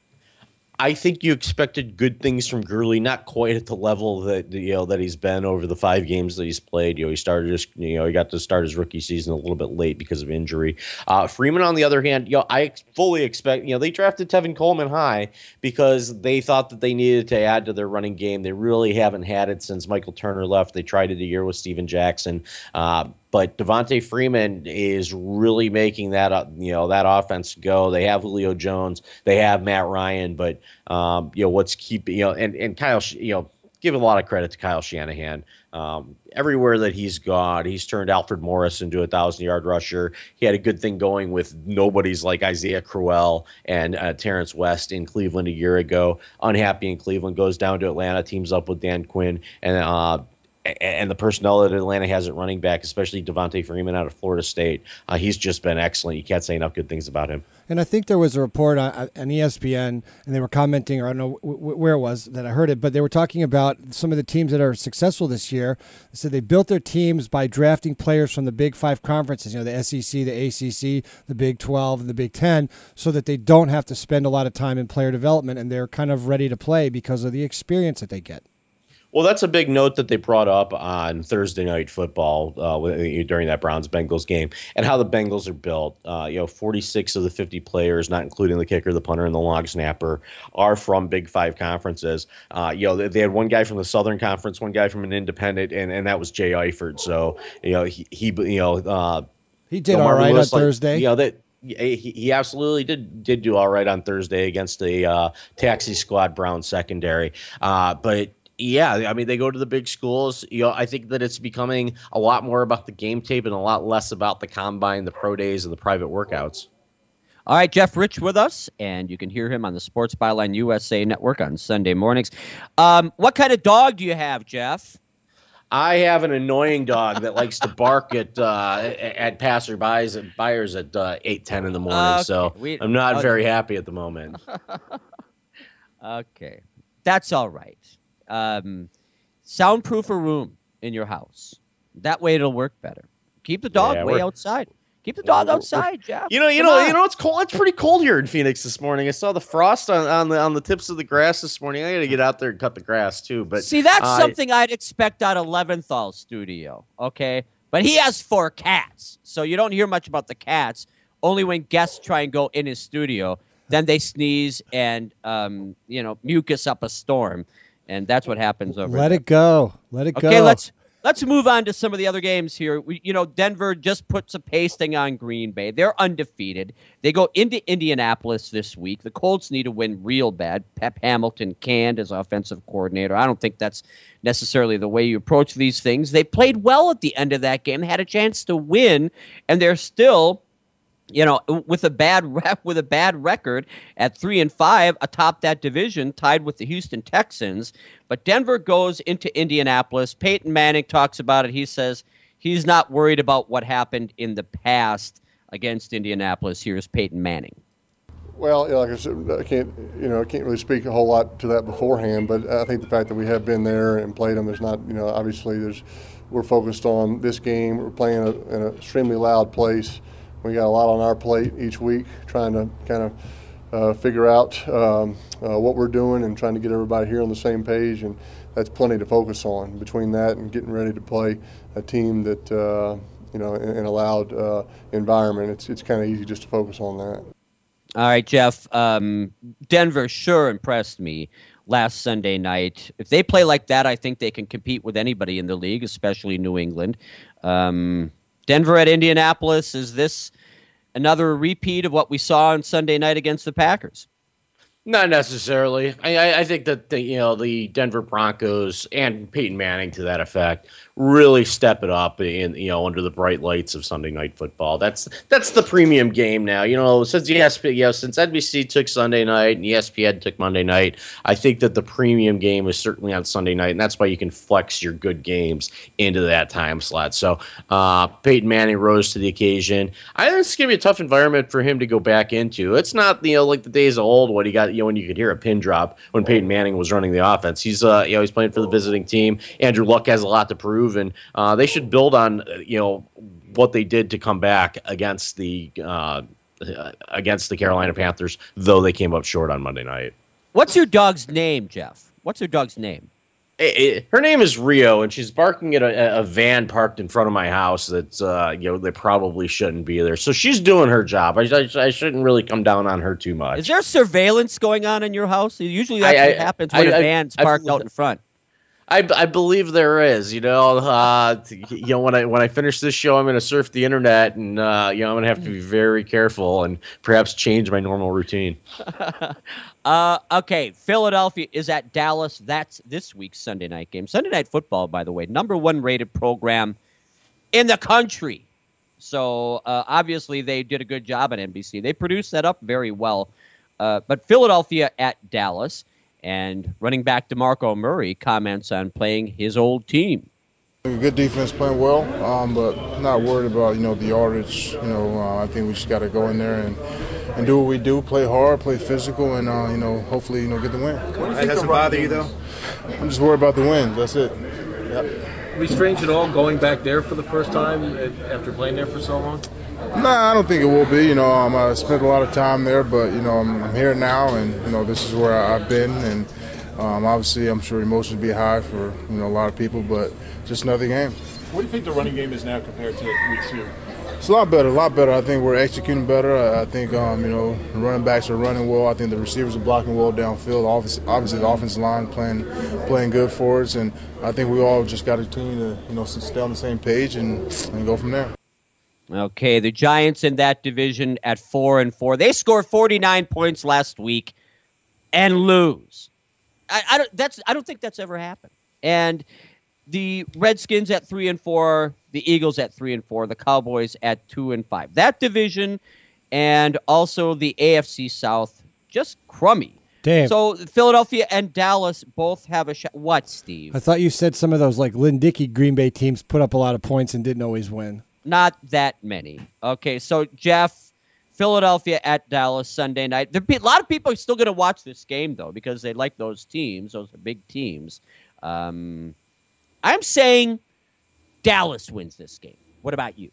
I think you expected good things from Gurley, not quite at the level that you know that he's been over the five games that he's played. You know, he started his, you know, he got to start his rookie season a little bit late because of injury. Uh, Freeman, on the other hand, you know, I fully expect, you know, they drafted Tevin Coleman high because they thought that they needed to add to their running game. They really haven't had it since Michael Turner left. They tried it a year with Steven Jackson. Uh, But Devontae Freeman is really making that, uh, you know, that offense go. They have Julio Jones, they have Matt Ryan, but um, you know what's keeping, you know, and and Kyle, you know, give a lot of credit to Kyle Shanahan. Um, everywhere that he's gone, he's turned Alfred Morris into a thousand-yard rusher. He had a good thing going with nobodies like Isaiah Crowell and uh, Terrence West in Cleveland a year ago. Unhappy in Cleveland, goes down to Atlanta, teams up with Dan Quinn, and uh, and the personnel that Atlanta has at running back, especially Devontae Freeman out of Florida State, uh, he's just been excellent. You can't say enough good things about him. And I think there was a report on, on E S P N, and they were commenting, or I don't know w- where it was that I heard it, but they were talking about some of the teams that are successful this year. They said they built their teams by drafting players from the Big Five conferences, you know, the S E C, the A C C, the Big twelve, and the Big Ten, so that they don't have to spend a lot of time in player development, and they're kind of ready to play because of the experience that they get. Well, that's a big note that they brought up on Thursday Night Football uh, during that Browns-Bengals game, and how the Bengals are built. Uh, you know, forty-six of the fifty players, not including the kicker, the punter, and the long snapper, are from Big Five conferences. Uh, you know, they, they had one guy from the Southern Conference, one guy from an independent, and, and that was Jay Eifert. So, you know, he, he you know, uh, he did all right on like, Thursday. You know that. He, he absolutely did did do all right on Thursday against the uh, taxi squad Brown secondary, uh, but. Yeah, I mean, they go to the big schools. You know, I think that it's becoming a lot more about the game tape and a lot less about the combine, the pro days, and the private workouts. All right, Jeff Rich with us, and you can hear him on the Sports Byline U S A Network on Sunday mornings. Um, what kind of dog do you have, Jeff? I have an annoying dog that likes to bark at uh, at passerbys and buyers at uh, eight, ten in the morning, Okay, so we- I'm not okay. very happy at the moment. Okay, that's all right. Um, soundproof a room in your house. That way it'll work better. Keep the dog Yeah, way we're- outside. Keep the dog outside, Jeff. You know, you Come know, on. you know. It's cold. It's pretty cold here in Phoenix this morning. I saw the frost on, on the on the tips of the grass this morning. I got to get out there and cut the grass too. But See, that's uh, something I'd expect out of Leventhal studio, okay? But he has four cats, so you don't hear much about the cats. Only when guests try and go in his studio, then they sneeze and, um, you know, mucus up a storm. And that's what happens over Let there. it go. Let it go. Okay, let's let's move on to some of the other games here. We, you know, Denver just puts a pasting on Green Bay. They're undefeated. They go into Indianapolis this week. The Colts need to win real bad. Pep Hamilton canned as offensive coordinator. I don't think that's necessarily the way you approach these things. They played well at the end of that game, had a chance to win, and they're still, you know, with a bad rep, with a bad record at three and five atop that division, tied with the Houston Texans. But Denver goes into Indianapolis. Peyton Manning talks about it. He says he's not worried about what happened in the past against Indianapolis. Here's Peyton Manning. Well, you know, like I said, I can't, you know, I can't really speak a whole lot to that beforehand. But I think the fact that we have been there and played them is not, you know, obviously there's, we're focused on this game. We're playing in an extremely loud place. We got a lot on our plate each week, trying to kind of uh, figure out um, uh, what we're doing and trying to get everybody here on the same page, and that's plenty to focus on. Between that and getting ready to play a team that uh, you know in, in a loud uh, environment, it's it's kind of easy just to focus on that. All right, Jeff. Um, Denver sure impressed me last Sunday night. If they play like that, I think they can compete with anybody in the league, especially New England. Um, Denver at Indianapolis, is this another repeat of what we saw on Sunday night against the Packers? Not necessarily. I, I, I think that the, you know the Denver Broncos and Peyton Manning, to that effect, really step it up in you know under the bright lights of Sunday Night Football. That's that's the premium game now. You know, since E S P N, you know, since N B C took Sunday night and E S P N took Monday night, I think that the premium game is certainly on Sunday night, and that's why you can flex your good games into that time slot. So uh, Peyton Manning rose to the occasion. I think it's gonna be a tough environment for him to go back into. It's not you know like the days of old when he got you know when you could hear a pin drop when Peyton Manning was running the offense. He's uh you know he's playing for the visiting team. Andrew Luck has a lot to prove, and uh, they should build on you know what they did to come back against the uh, against the Carolina Panthers, though they came up short on Monday night. What's your dog's name, Jeff? What's your dog's name? It, it, her name is Rio, and she's barking at a, a van parked in front of my house that uh, you know they probably shouldn't be there. So she's doing her job. I, I, I shouldn't really come down on her too much. Is there surveillance going on in your house? Usually that's I, what I, happens when I, a I, van's I, parked I, out in front. I, I believe there is. You know, uh, you know when I when I finish this show, I'm going to surf the internet, and uh, you know I'm going to have to be very careful and perhaps change my normal routine. Uh, okay, Philadelphia is at Dallas. That's this week's Sunday night game. Sunday Night Football, by the way, number one rated program in the country. So uh, obviously they did a good job at N B C. They produced that up very well. Uh, but Philadelphia at Dallas, and running back DeMarco Murray comments on playing his old team. Good defense, playing well, um, but not worried about you know the yardage. You know, uh, I think we just got to go in there and, and do what we do, play hard, play physical, and uh, you know hopefully you know get the win. What doesn't bother you though? I'm just worried about the wins. That's it. Yep. Will be strange at all going back there for the first time after playing there for so long? Nah, I don't think it will be. You know, um, I spent a lot of time there, but you know I'm, I'm here now, and you know this is where I've been, and um, obviously I'm sure emotions will be high for you know a lot of people, but just another game. What do you think the running game is now compared to week two? It's a lot better, a lot better. I think we're executing better. I, I think, um, you know, the running backs are running well. I think the receivers are blocking well downfield. Obviously, obviously the offensive line playing playing good for us, and I think we all just got to continue to, you know, stay on the same page and, and go from there. Okay, the Giants in that division at four and four. They scored forty-nine points last week and lose. I, I don't. That's. I don't think that's ever happened. And the Redskins at three and four, the Eagles at three and four, the Cowboys at two and five. That division, and also the A F C South, just crummy. Damn. So Philadelphia and Dallas both have a shot. What, Steve? I thought you said some of those like Lynn Dickey Green Bay teams put up a lot of points and didn't always win. Not that many. Okay, so Jeff, Philadelphia at Dallas Sunday night. There, a lot of people are still going to watch this game though because they like those teams. Those are big teams. Um, I'm saying Dallas wins this game. What about you?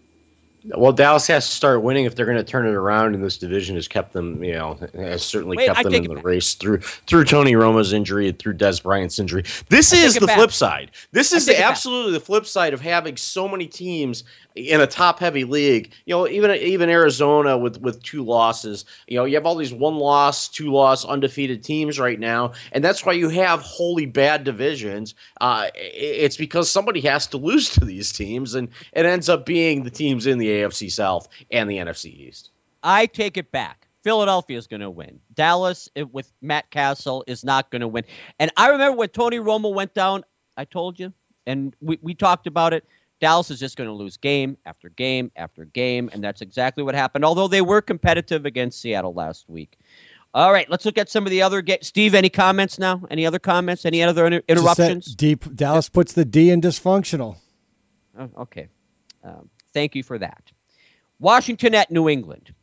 Well, Dallas has to start winning if they're going to turn it around, and this division has kept them, you know, has certainly Wait, kept I them take in it the back. race through through Tony Romo's injury and through Des Bryant's injury. This I is take it the back. flip side. This I is take the, it back. absolutely the flip side of having so many teams in a top-heavy league. You know, even even Arizona with with two losses. You know, you have all these one-loss, two-loss, undefeated teams right now, and that's why you have wholly bad divisions. Uh, it's because somebody has to lose to these teams, and it ends up being the teams in the A F C South and the N F C East. I take it back. Philadelphia is going to win. Dallas uh, with Matt Castle is not going to win. And I remember when Tony Romo went down, I told you, and we, we talked about it, Dallas is just going to lose game after game after game, and that's exactly what happened, although they were competitive against Seattle last week. All right, let's look at some of the other games. Steve, any comments now? Any other comments? Any other inter- interruptions? Just that deep, Dallas puts the D in dysfunctional. Oh, okay. Um, thank you for that. Washington at New England.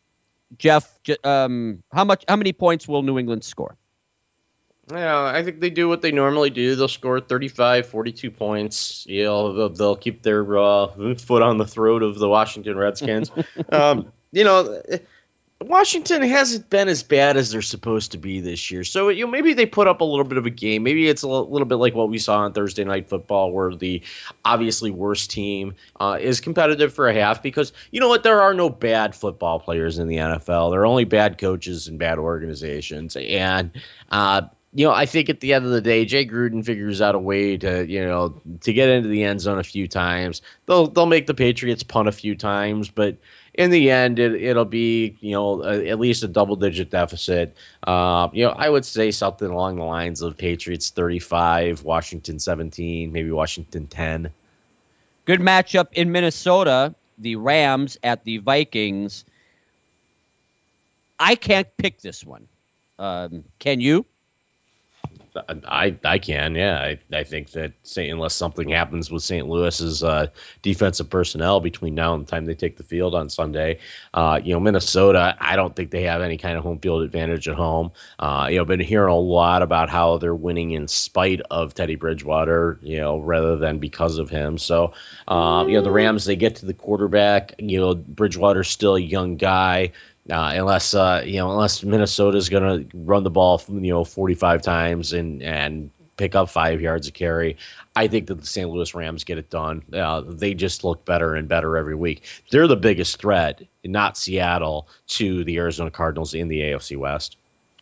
Jeff, j- um, how much? How many points will New England score? Yeah, I think they do what they normally do. They'll score thirty-five, forty-two points. You know, they'll, they'll keep their uh, foot on the throat of the Washington Redskins. um, you know, Washington hasn't been as bad as they're supposed to be this year. So, you know, maybe they put up a little bit of a game. Maybe it's a little bit like what we saw on Thursday Night Football, where the obviously worst team uh, is competitive for a half because, you know what, there are no bad football players in the N F L. There are only bad coaches and bad organizations. And, uh, you know, I think at the end of the day, Jay Gruden figures out a way to, you know, to get into the end zone a few times. They'll they'll make the Patriots punt a few times, but in the end, it, it'll be, you know, a, at least a double-digit deficit. Uh, you know, I would say something along the lines of Patriots thirty-five, Washington seventeen, maybe Washington ten. Good matchup in Minnesota, the Rams at the Vikings. I can't pick this one. Um, can you? I, I can, yeah. I, I think that say, unless something happens with Saint Louis's uh, defensive personnel between now and the time they take the field on Sunday, uh, you know, Minnesota, I don't think they have any kind of home field advantage at home. Uh, you know, I've been hearing a lot about how they're winning in spite of Teddy Bridgewater, you know, rather than because of him. So, uh, you know, the Rams, they get to the quarterback. You know, Bridgewater's still a young guy. Uh, unless uh, you know, unless Minnesota's going to run the ball, you know, forty-five times and and pick up five yards a carry, I think that the Saint Louis Rams get it done. Uh, they just look better and better every week. They're the biggest threat, not Seattle, to the Arizona Cardinals in the A F C West.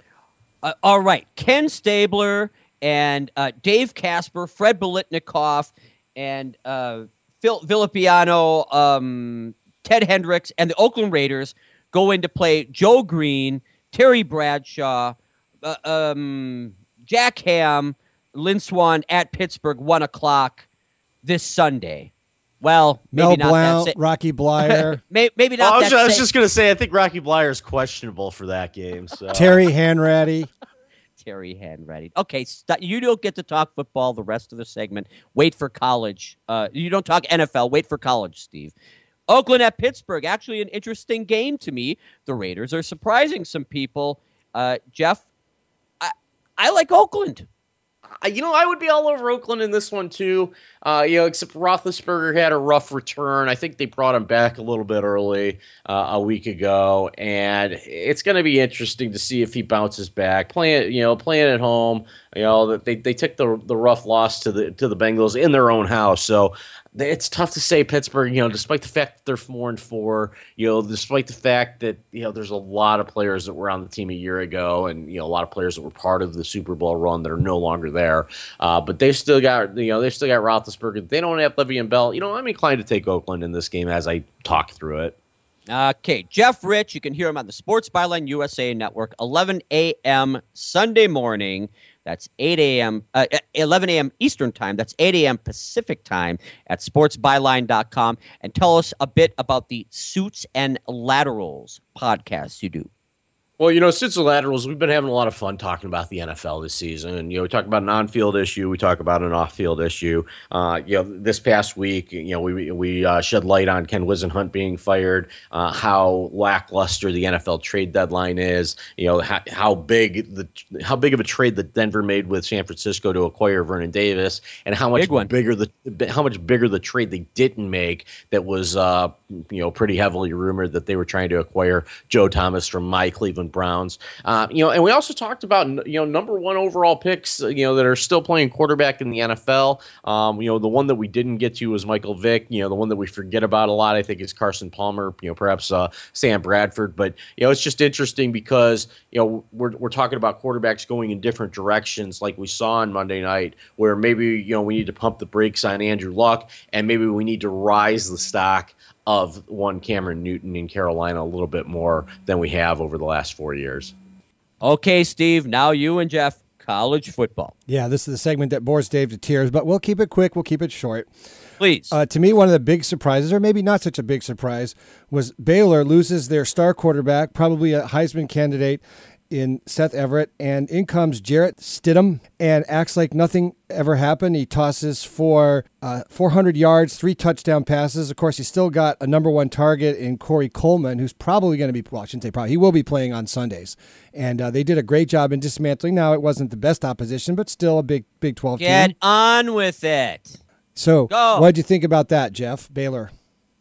Uh, all right, Ken Stabler and uh, Dave Casper, Fred Biletnikoff, and uh, Phil Villapiano, um, Ted Hendricks, and the Oakland Raiders go in to play Joe Green, Terry Bradshaw, uh, um, Jack Ham, Lynn Swan at Pittsburgh, one o'clock this Sunday. Well, maybe Mel not Blount, that sa- Rocky Blyer. maybe, maybe not I was, that I was sa- just going to say, I think Rocky Blyer is questionable for that game. So. Terry Hanratty. Terry Hanratty. Okay, st- you don't get to talk football the rest of the segment. Wait for college. Uh, you don't talk N F L. Wait for college, Steve. Oakland at Pittsburgh, actually an interesting game to me. The Raiders are surprising some people. Uh, Jeff, I, I like Oakland. You know, I would be all over Oakland in this one, too. Uh, you know, except Roethlisberger had a rough return. I think they brought him back a little bit early uh, a week ago, and it's going to be interesting to see if he bounces back. Playing, you know, playing at home, you know, they they took the the rough loss to the to the Bengals in their own house, so it's tough to say Pittsburgh, you know, despite the fact that they're four and four, you know, despite the fact that, you know, there's a lot of players that were on the team a year ago and, you know, a lot of players that were part of the Super Bowl run that are no longer there. Uh, but they've still got, you know, they've still got Roethlisberger. They don't have Le'Veon Bell. You know, I'm inclined to take Oakland in this game as I talk through it. Okay, Jeff Rich, you can hear him on the Sports Byline U S A Network, eleven a.m. Sunday morning. That's eight a.m., uh, eleven a.m. Eastern Time. That's eight a.m. Pacific Time at sports byline dot com. And tell us a bit about the Suits and Laterals podcast you do. Well, you know, Suits and Laterals, we've been having a lot of fun talking about the N F L this season. And, you know, we talk about an on-field issue. We talk about an off-field issue. Uh, you know, this past week, you know, we we uh, shed light on Ken Wisenhunt being fired, uh, how lackluster the N F L trade deadline is, you know, how, how big the how big of a trade that Denver made with San Francisco to acquire Vernon Davis, and how much bigger the how much bigger the trade they didn't make that was, uh, you know, pretty heavily rumored that they were trying to acquire Joe Thomas from my Cleveland Browns. Uh, you know, and we also talked about, you know, number one overall picks, you know, that are still playing quarterback in the N F L. Um, you know, the one that we didn't get to was Michael Vick. You know, the one that we forget about a lot, I think, is Carson Palmer, you know, perhaps uh, Sam Bradford. But, you know, it's just interesting because, you know, we're, we're talking about quarterbacks going in different directions like we saw on Monday night, where maybe, you know, we need to pump the brakes on Andrew Luck and maybe we need to rise the stock of one Cameron Newton in Carolina a little bit more than we have over the last four years. Okay, Steve, now you and Jeff, college football. Yeah, this is the segment that bores Dave to tears, but we'll keep it quick. We'll keep it short. Please. Uh, to me, one of the big surprises, or maybe not such a big surprise, was Baylor loses their star quarterback, probably a Heisman candidate, in Seth Everett, and in comes Jarrett Stidham and acts like nothing ever happened. He tosses for uh, four hundred yards, three touchdown passes. Of course, he's still got a number one target in Corey Coleman, who's probably going to be, well, I shouldn't say probably, he will be playing on Sundays. And uh, they did a great job in dismantling. Now, it wasn't the best opposition, but still a big Big twelve Get team. on with it. So, Go. what did you think about that, Jeff? Baylor.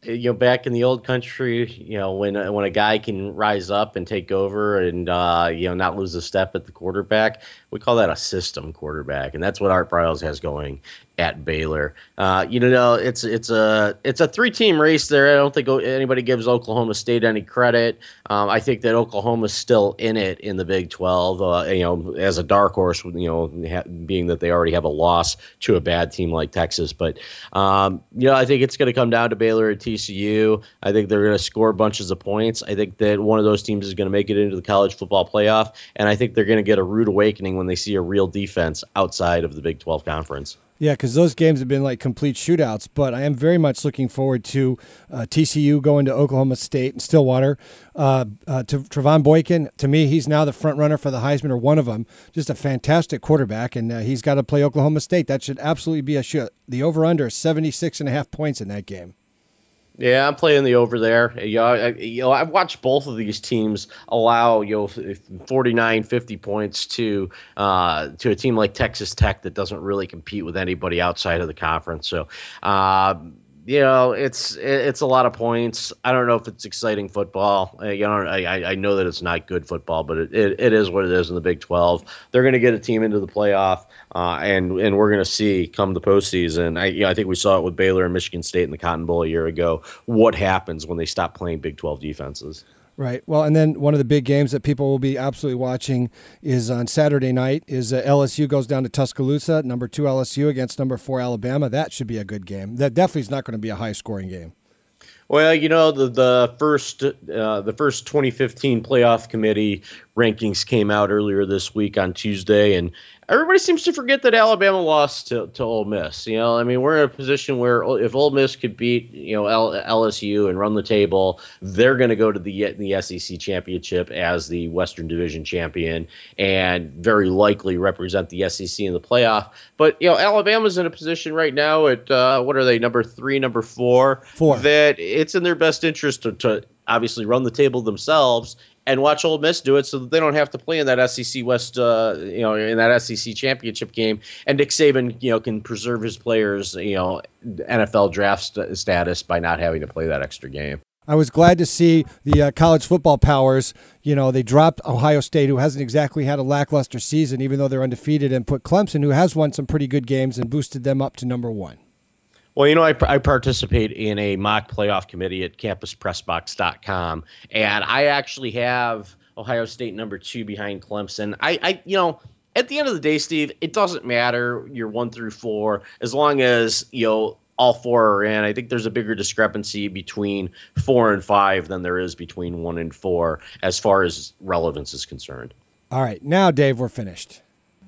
you know, back in the old country, you know, when when a guy can rise up and take over and uh, you know, not lose a step at the quarterback, we call that a system quarterback, and that's what Art Briles has going at Baylor. Uh, you know, it's it's a it's a three team race there. I don't think anybody gives Oklahoma State any credit. Um, I think that Oklahoma's still in it in the Big twelve. Uh, you know, as a dark horse. You know, ha- being that they already have a loss to a bad team like Texas, but um, you know, I think it's going to come down to Baylor and T C U. I think they're going to score bunches of points. I think that one of those teams is going to make it into the college football playoff, and I think they're going to get a rude awakening when they see a real defense outside of the Big twelve conference. Yeah, because those games have been like complete shootouts, but I am very much looking forward to uh, T C U going to Oklahoma State and Stillwater. Uh, uh, to Trevon Boykin, to me, he's now the front runner for the Heisman, or one of them. Just a fantastic quarterback, and uh, he's got to play Oklahoma State. That should absolutely be a shoot. The over-under is seventy-six and a half points in that game. Yeah, I'm playing the over there. You know, I, you know, I've watched both of these teams allow, you know, forty-nine, fifty points to uh, to a team like Texas Tech that doesn't really compete with anybody outside of the conference. So, uh, you know, it's it's a lot of points. I don't know if it's exciting football. Uh, you know, I I know that it's not good football, but it, it, it is what it is in the Big twelve. They're going to get a team into the playoff. Uh, and and we're going to see come the postseason. I you know, I think we saw it with Baylor and Michigan State in the Cotton Bowl a year ago. What happens when they stop playing Big twelve defenses? Right. Well, and then one of the big games that people will be absolutely watching is on Saturday night. Is uh, L S U goes down to Tuscaloosa, number two L S U against number four Alabama. That should be a good game. That definitely is not going to be a high scoring game. Well, you know, the the first uh, the first twenty fifteen playoff committee rankings came out earlier this week on Tuesday, and everybody seems to forget that Alabama lost to, to Ole Miss. You know, I mean, we're in a position where if Ole Miss could beat, you know, L S U and run the table, they're going to go to the the S E C championship as the Western Division champion and very likely represent the S E C in the playoff. But, you know, Alabama's in a position right now at, uh, what are they, number three, number four? Four. That it's in their best interest to, to obviously run the table themselves and watch Ole Miss do it so that they don't have to play in that S E C West, uh, you know, in that S E C championship game. And Nick Saban, you know, can preserve his players, you know, N F L draft st- status by not having to play that extra game. I was glad to see the uh, college football powers, you know, they dropped Ohio State, who hasn't exactly had a lackluster season, even though they're undefeated, and put Clemson, who has won some pretty good games, and boosted them up to number one. Well, you know, I, I participate in a mock playoff committee at campus press box dot com, and I actually have Ohio State number two behind Clemson. I, I, you know, at the end of the day, Steve, it doesn't matter. You're one through four, as long as, you know, all four are in. I think there's a bigger discrepancy between four and five than there is between one and four as far as relevance is concerned. All right. Now, Dave, we're finished.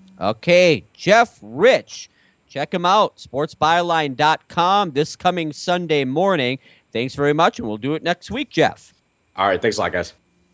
Okay. Jeff Rich. Check him out, sports byline dot com this coming Sunday morning. Thanks very much, and we'll do it next week, Jeff. All right. Thanks a lot, guys.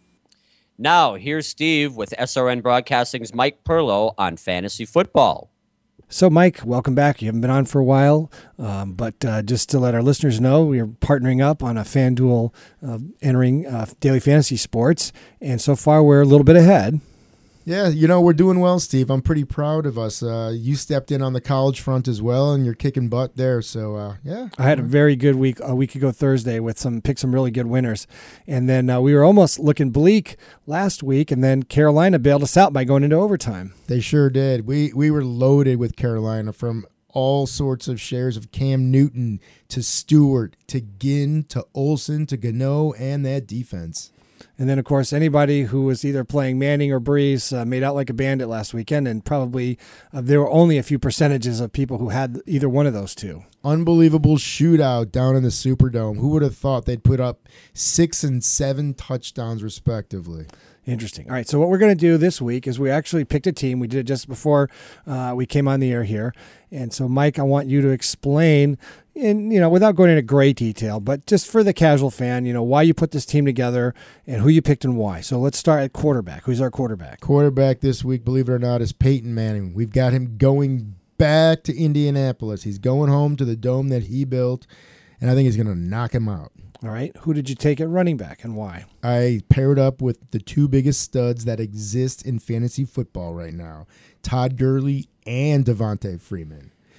Now, here's Steve with S R N Broadcasting's Mike Perlow on fantasy football. So, Mike, welcome back. You haven't been on for a while, um, but uh, just to let our listeners know, we are partnering up on a FanDuel uh, entering uh, daily fantasy sports, and so far we're a little bit ahead. Yeah, you know, we're doing well, Steve. I'm pretty proud of us. Uh, you stepped in on the college front as well, and you're kicking butt there. So, uh, yeah. I had a very good week a week ago Thursday with some picked some really good winners. And then uh, we were almost looking bleak last week, and then Carolina bailed us out by going into overtime. They sure did. We, we were loaded with Carolina from all sorts of shares of Cam Newton to Stewart to Ginn to Olsen to Gano and that defense. And then, of course, anybody who was either playing Manning or Breeze uh, made out like a bandit last weekend, and probably uh, there were only a few percentages of people who had either one of those two. Unbelievable shootout down in the Superdome. Who would have thought they'd put up six and seven touchdowns, respectively? Interesting. All right, so what we're going to do this week is we actually picked a team. We did it just before uh, we came on the air here. And so, Mike, I want you to explain, in you know, without going into great detail, but just for the casual fan, you know, why you put this team together and who you picked and why. So let's start at quarterback. Who's our quarterback? Quarterback this week, believe it or not, is Peyton Manning. We've got him going back to Indianapolis. He's going home to the dome that he built, and I think he's going to knock him out. All right. Who did you take at running back and why? I paired up with the two biggest studs that exist in fantasy football right now, Todd Gurley and Devontae Freeman.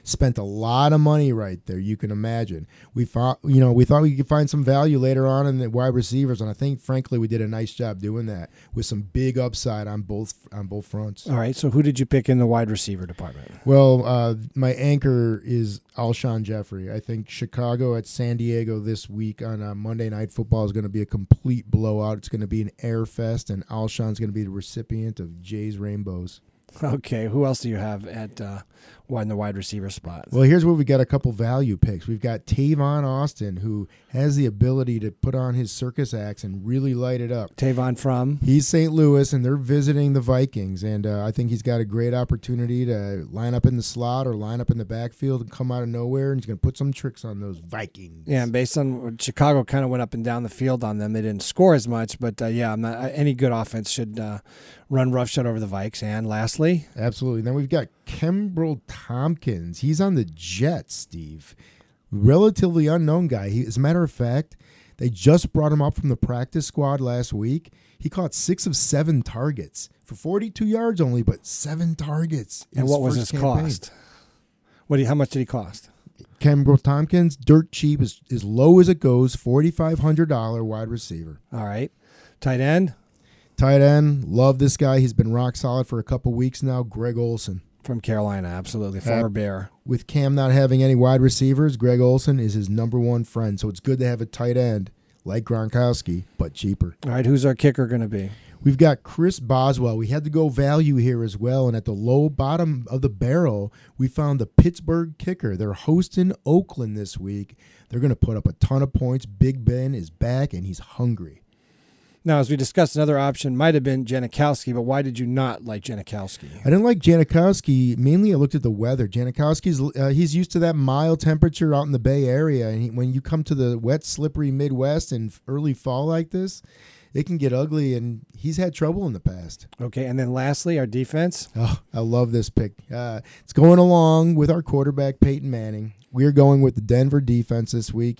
Spent a lot of money right there. You can imagine. We thought, you know, we thought we could find some value later on in the wide receivers, and I think, frankly, we did a nice job doing that with some big upside on both on both fronts. All right. So who did you pick in the wide receiver department? Well, uh, my anchor is Alshon Jeffrey. I think Chicago at San Diego this week on uh, Monday Night Football is going to be a complete blowout. It's going to be an air fest, and Alshon's going to be the recipient of Jay's Rainbows. Okay, who else do you have at uh, in the wide receiver spot? Well, here's where we got a couple value picks. We've got Tavon Austin, who has the ability to put on his circus acts and really light it up. Tavon from? He's Saint Louis, and they're visiting the Vikings, and uh, I think he's got a great opportunity to line up in the slot or line up in the backfield and come out of nowhere, and he's going to put some tricks on those Vikings. Yeah, and based on what Chicago kind of went up and down the field on them, they didn't score as much, but uh, yeah, I'm not, any good offense should uh, run roughshod over the Vikes. And lastly? Absolutely. Then we've got Kimbrel Tompkins. He's on the Jets, Steve. Relatively unknown guy. He, as a matter of fact, they just brought him up from the practice squad last week. He caught six of seven targets for forty-two yards only, but seven targets. And what was his campaign. cost? What? Do you, how much did he cost? Kimbrel Tompkins, dirt cheap, as, as low as it goes, forty-five hundred dollars wide receiver. All right. Tight end? Tight end, love this guy. He's been rock solid for a couple weeks now. Greg Olsen. From Carolina, absolutely. Former uh, Bear. With Cam not having any wide receivers, Greg Olsen is his number one friend. So it's good to have a tight end like Gronkowski, but cheaper. All right, who's our kicker going to be? We've got Chris Boswell. We had to go value here as well. And at the low bottom of the barrel, we found the Pittsburgh kicker. They're hosting Oakland this week. They're going to put up a ton of points. Big Ben is back, and he's hungry. Now, as we discussed, another option might have been Janikowski, but why did you not like Janikowski? I didn't like Janikowski. Mainly, I looked at the weather. Janikowski's uh, he's used to that mild temperature out in the Bay Area, and he, when you come to the wet, slippery Midwest in early fall like this, it can get ugly, and he's had trouble in the past. Okay, and then lastly, our defense. Oh, I love this pick. Uh, it's going along with our quarterback, Peyton Manning. We're going with the Denver defense this week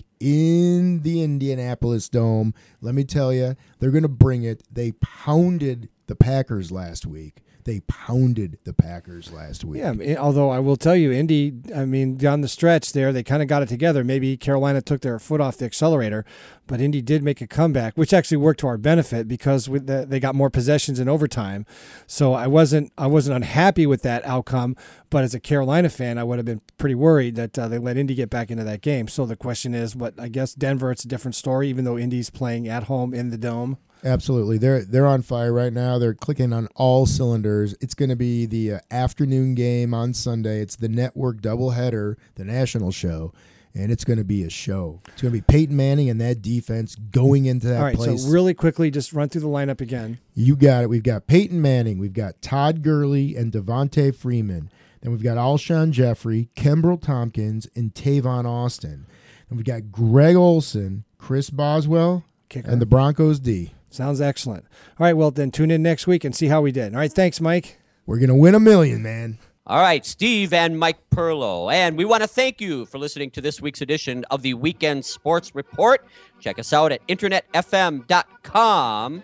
in the Indianapolis Dome. Let me tell you, they're going to bring it. They pounded the Packers last week. They pounded the Packers last week. Yeah, although I will tell you, Indy, I mean, down the stretch there, they kind of got it together. Maybe Carolina took their foot off the accelerator, but Indy did make a comeback, which actually worked to our benefit because with the, they got more possessions in overtime. So I wasn't I wasn't unhappy with that outcome, but as a Carolina fan, I would have been pretty worried that uh, they let Indy get back into that game. So the question is, what I guess Denver, it's a different story, even though Indy's playing at home in the Dome. Absolutely. They're they're on fire right now. They're clicking on all cylinders. It's going to be the uh, afternoon game on Sunday. It's the network doubleheader, the national show, and it's going to be a show. It's going to be Peyton Manning and that defense going into that all right, place. So really quickly, just run through the lineup again. You got it. We've got Peyton Manning. We've got Todd Gurley and Devontae Freeman. Then we've got Alshon Jeffrey, Kimbrel Tompkins, and Tavon Austin. And we've got Greg Olsen, Chris Boswell, Kicker. And the Broncos D. Sounds excellent. All right, well, then tune in next week and see how we did. All right, thanks, Mike. We're going to win a million, man. All right, Steve and Mike Perlow. And we want to thank you for listening to this week's edition of the Weekend Sports Report. Check us out at internet f m dot com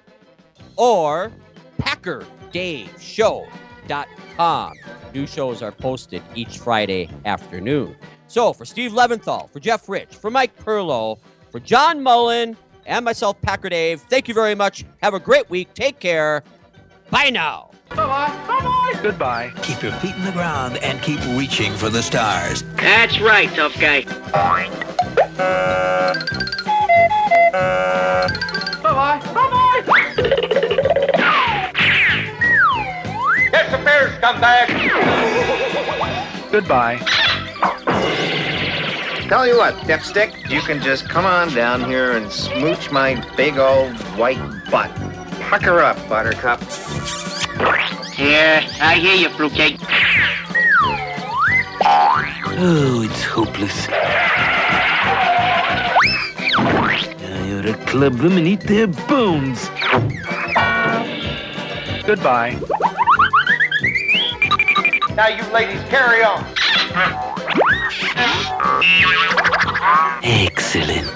or packer dave show dot com. New shows are posted each Friday afternoon. So for Steve Leventhal, for Jeff Rich, for Mike Perlow, for John Mullen, and myself, Packer Dave, thank you very much. Have a great week. Take care. Bye now. Bye-bye. Bye-bye. Goodbye. Keep your feet in the ground and keep reaching for the stars. That's right, tough guy. Bye-bye. Bye-bye. Disappear, scumbag. Goodbye. Tell you what, Dipstick, you can just come on down here and smooch my big old white butt. Pucker up, Buttercup. Yeah, I hear you, fruitcake. Oh, it's hopeless. I ought to club them and eat their bones. Goodbye. Now you ladies carry on. Excellent.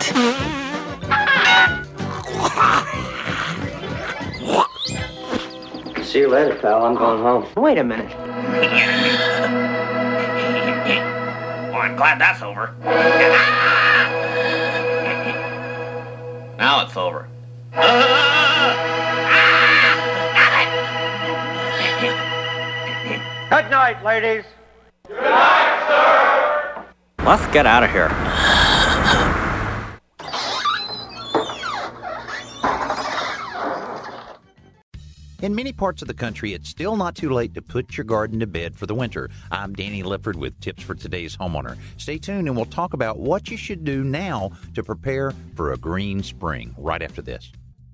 See you later, pal. I'm going home. Wait a minute. Well, I'm glad that's over. Now it's over. Good night, ladies. Good night, sir. Let's get out of here. In many parts of the country, it's still not too late to put your garden to bed for the winter. I'm Danny Lifford with tips for today's homeowner. Stay tuned and we'll talk about what you should do now to prepare for a green spring right after this.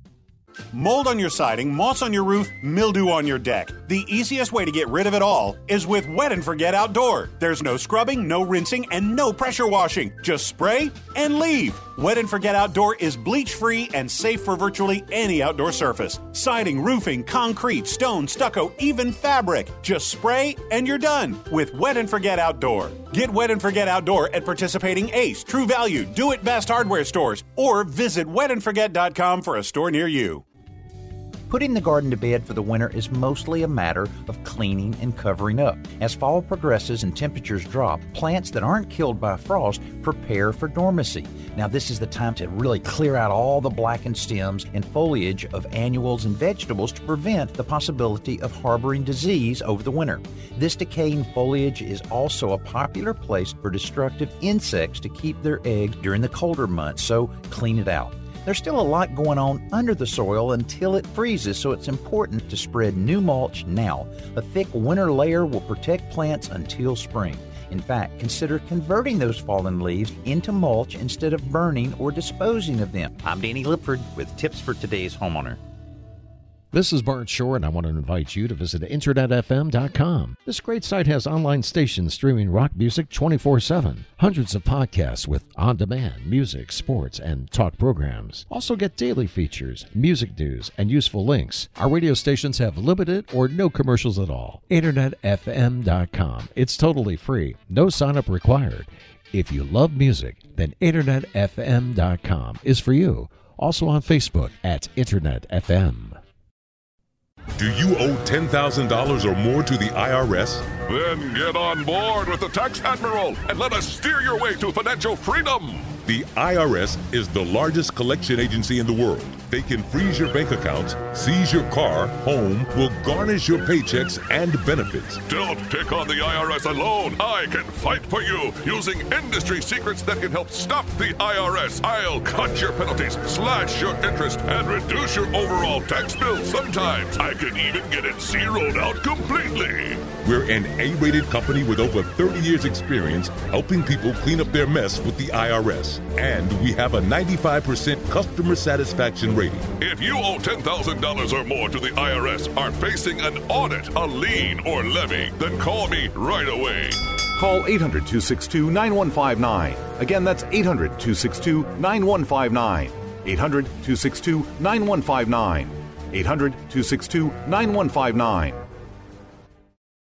Mold on your siding, moss on your roof, mildew on your deck. The easiest way to get rid of it all is with Wet and Forget Outdoor. There's no scrubbing, no rinsing, and no pressure washing. Just spray and leave. Wet and Forget Outdoor is bleach-free and safe for virtually any outdoor surface. Siding, roofing, concrete, stone, stucco, even fabric. Just spray and you're done with Wet and Forget Outdoor. Get Wet and Forget Outdoor at participating Ace, True Value, Do It Best hardware stores, or visit wet and forget dot com for a store near you. Putting the garden to bed for the winter is mostly a matter of cleaning and covering up. As fall progresses and temperatures drop, plants that aren't killed by frost prepare for dormancy. Now this is the time to really clear out all the blackened stems and foliage of annuals and vegetables to prevent the possibility of harboring disease over the winter. This decaying foliage is also a popular place for destructive insects to keep their eggs during the colder months, so clean it out. There's still a lot going on under the soil until it freezes, so it's important to spread new mulch now. A thick winter layer will protect plants until spring. In fact, consider converting those fallen leaves into mulch instead of burning or disposing of them. I'm Danny Lipford with tips for today's homeowner. This is Bart Shore, and I want to invite you to visit internet f m dot com. This great site has online stations streaming rock music twenty-four seven, hundreds of podcasts with on-demand music, sports, and talk programs. Also get daily features, music news, and useful links. Our radio stations have limited or no commercials at all. internet f m dot com. It's totally free, no sign-up required. If you love music, then internet f m dot com is for you. Also on Facebook at internet f m. Do you owe ten thousand dollars or more to the I R S? Then get on board with the Tax Admiral and let us steer your way to financial freedom. The I R S is the largest collection agency in the world. They can freeze your bank accounts, seize your car, home, will garnish your paychecks and benefits. Don't take on the I R S alone. I can fight for you using industry secrets that can help stop the I R S. I'll cut your penalties, slash your interest, and reduce your overall tax bill. Sometimes I can even get it zeroed out completely. We're an A-rated company with over thirty years experience helping people clean up their mess with the I R S. And we have a ninety-five percent customer satisfaction rating. If you owe ten thousand dollars or more to the I R S, are facing an audit, a lien, or levy, then call me right away. Call eight hundred, two six two, nine one five nine. Again, that's eight hundred, two six two, nine one five nine. eight hundred, two six two, nine one five nine. eight hundred, two six two, nine one five nine.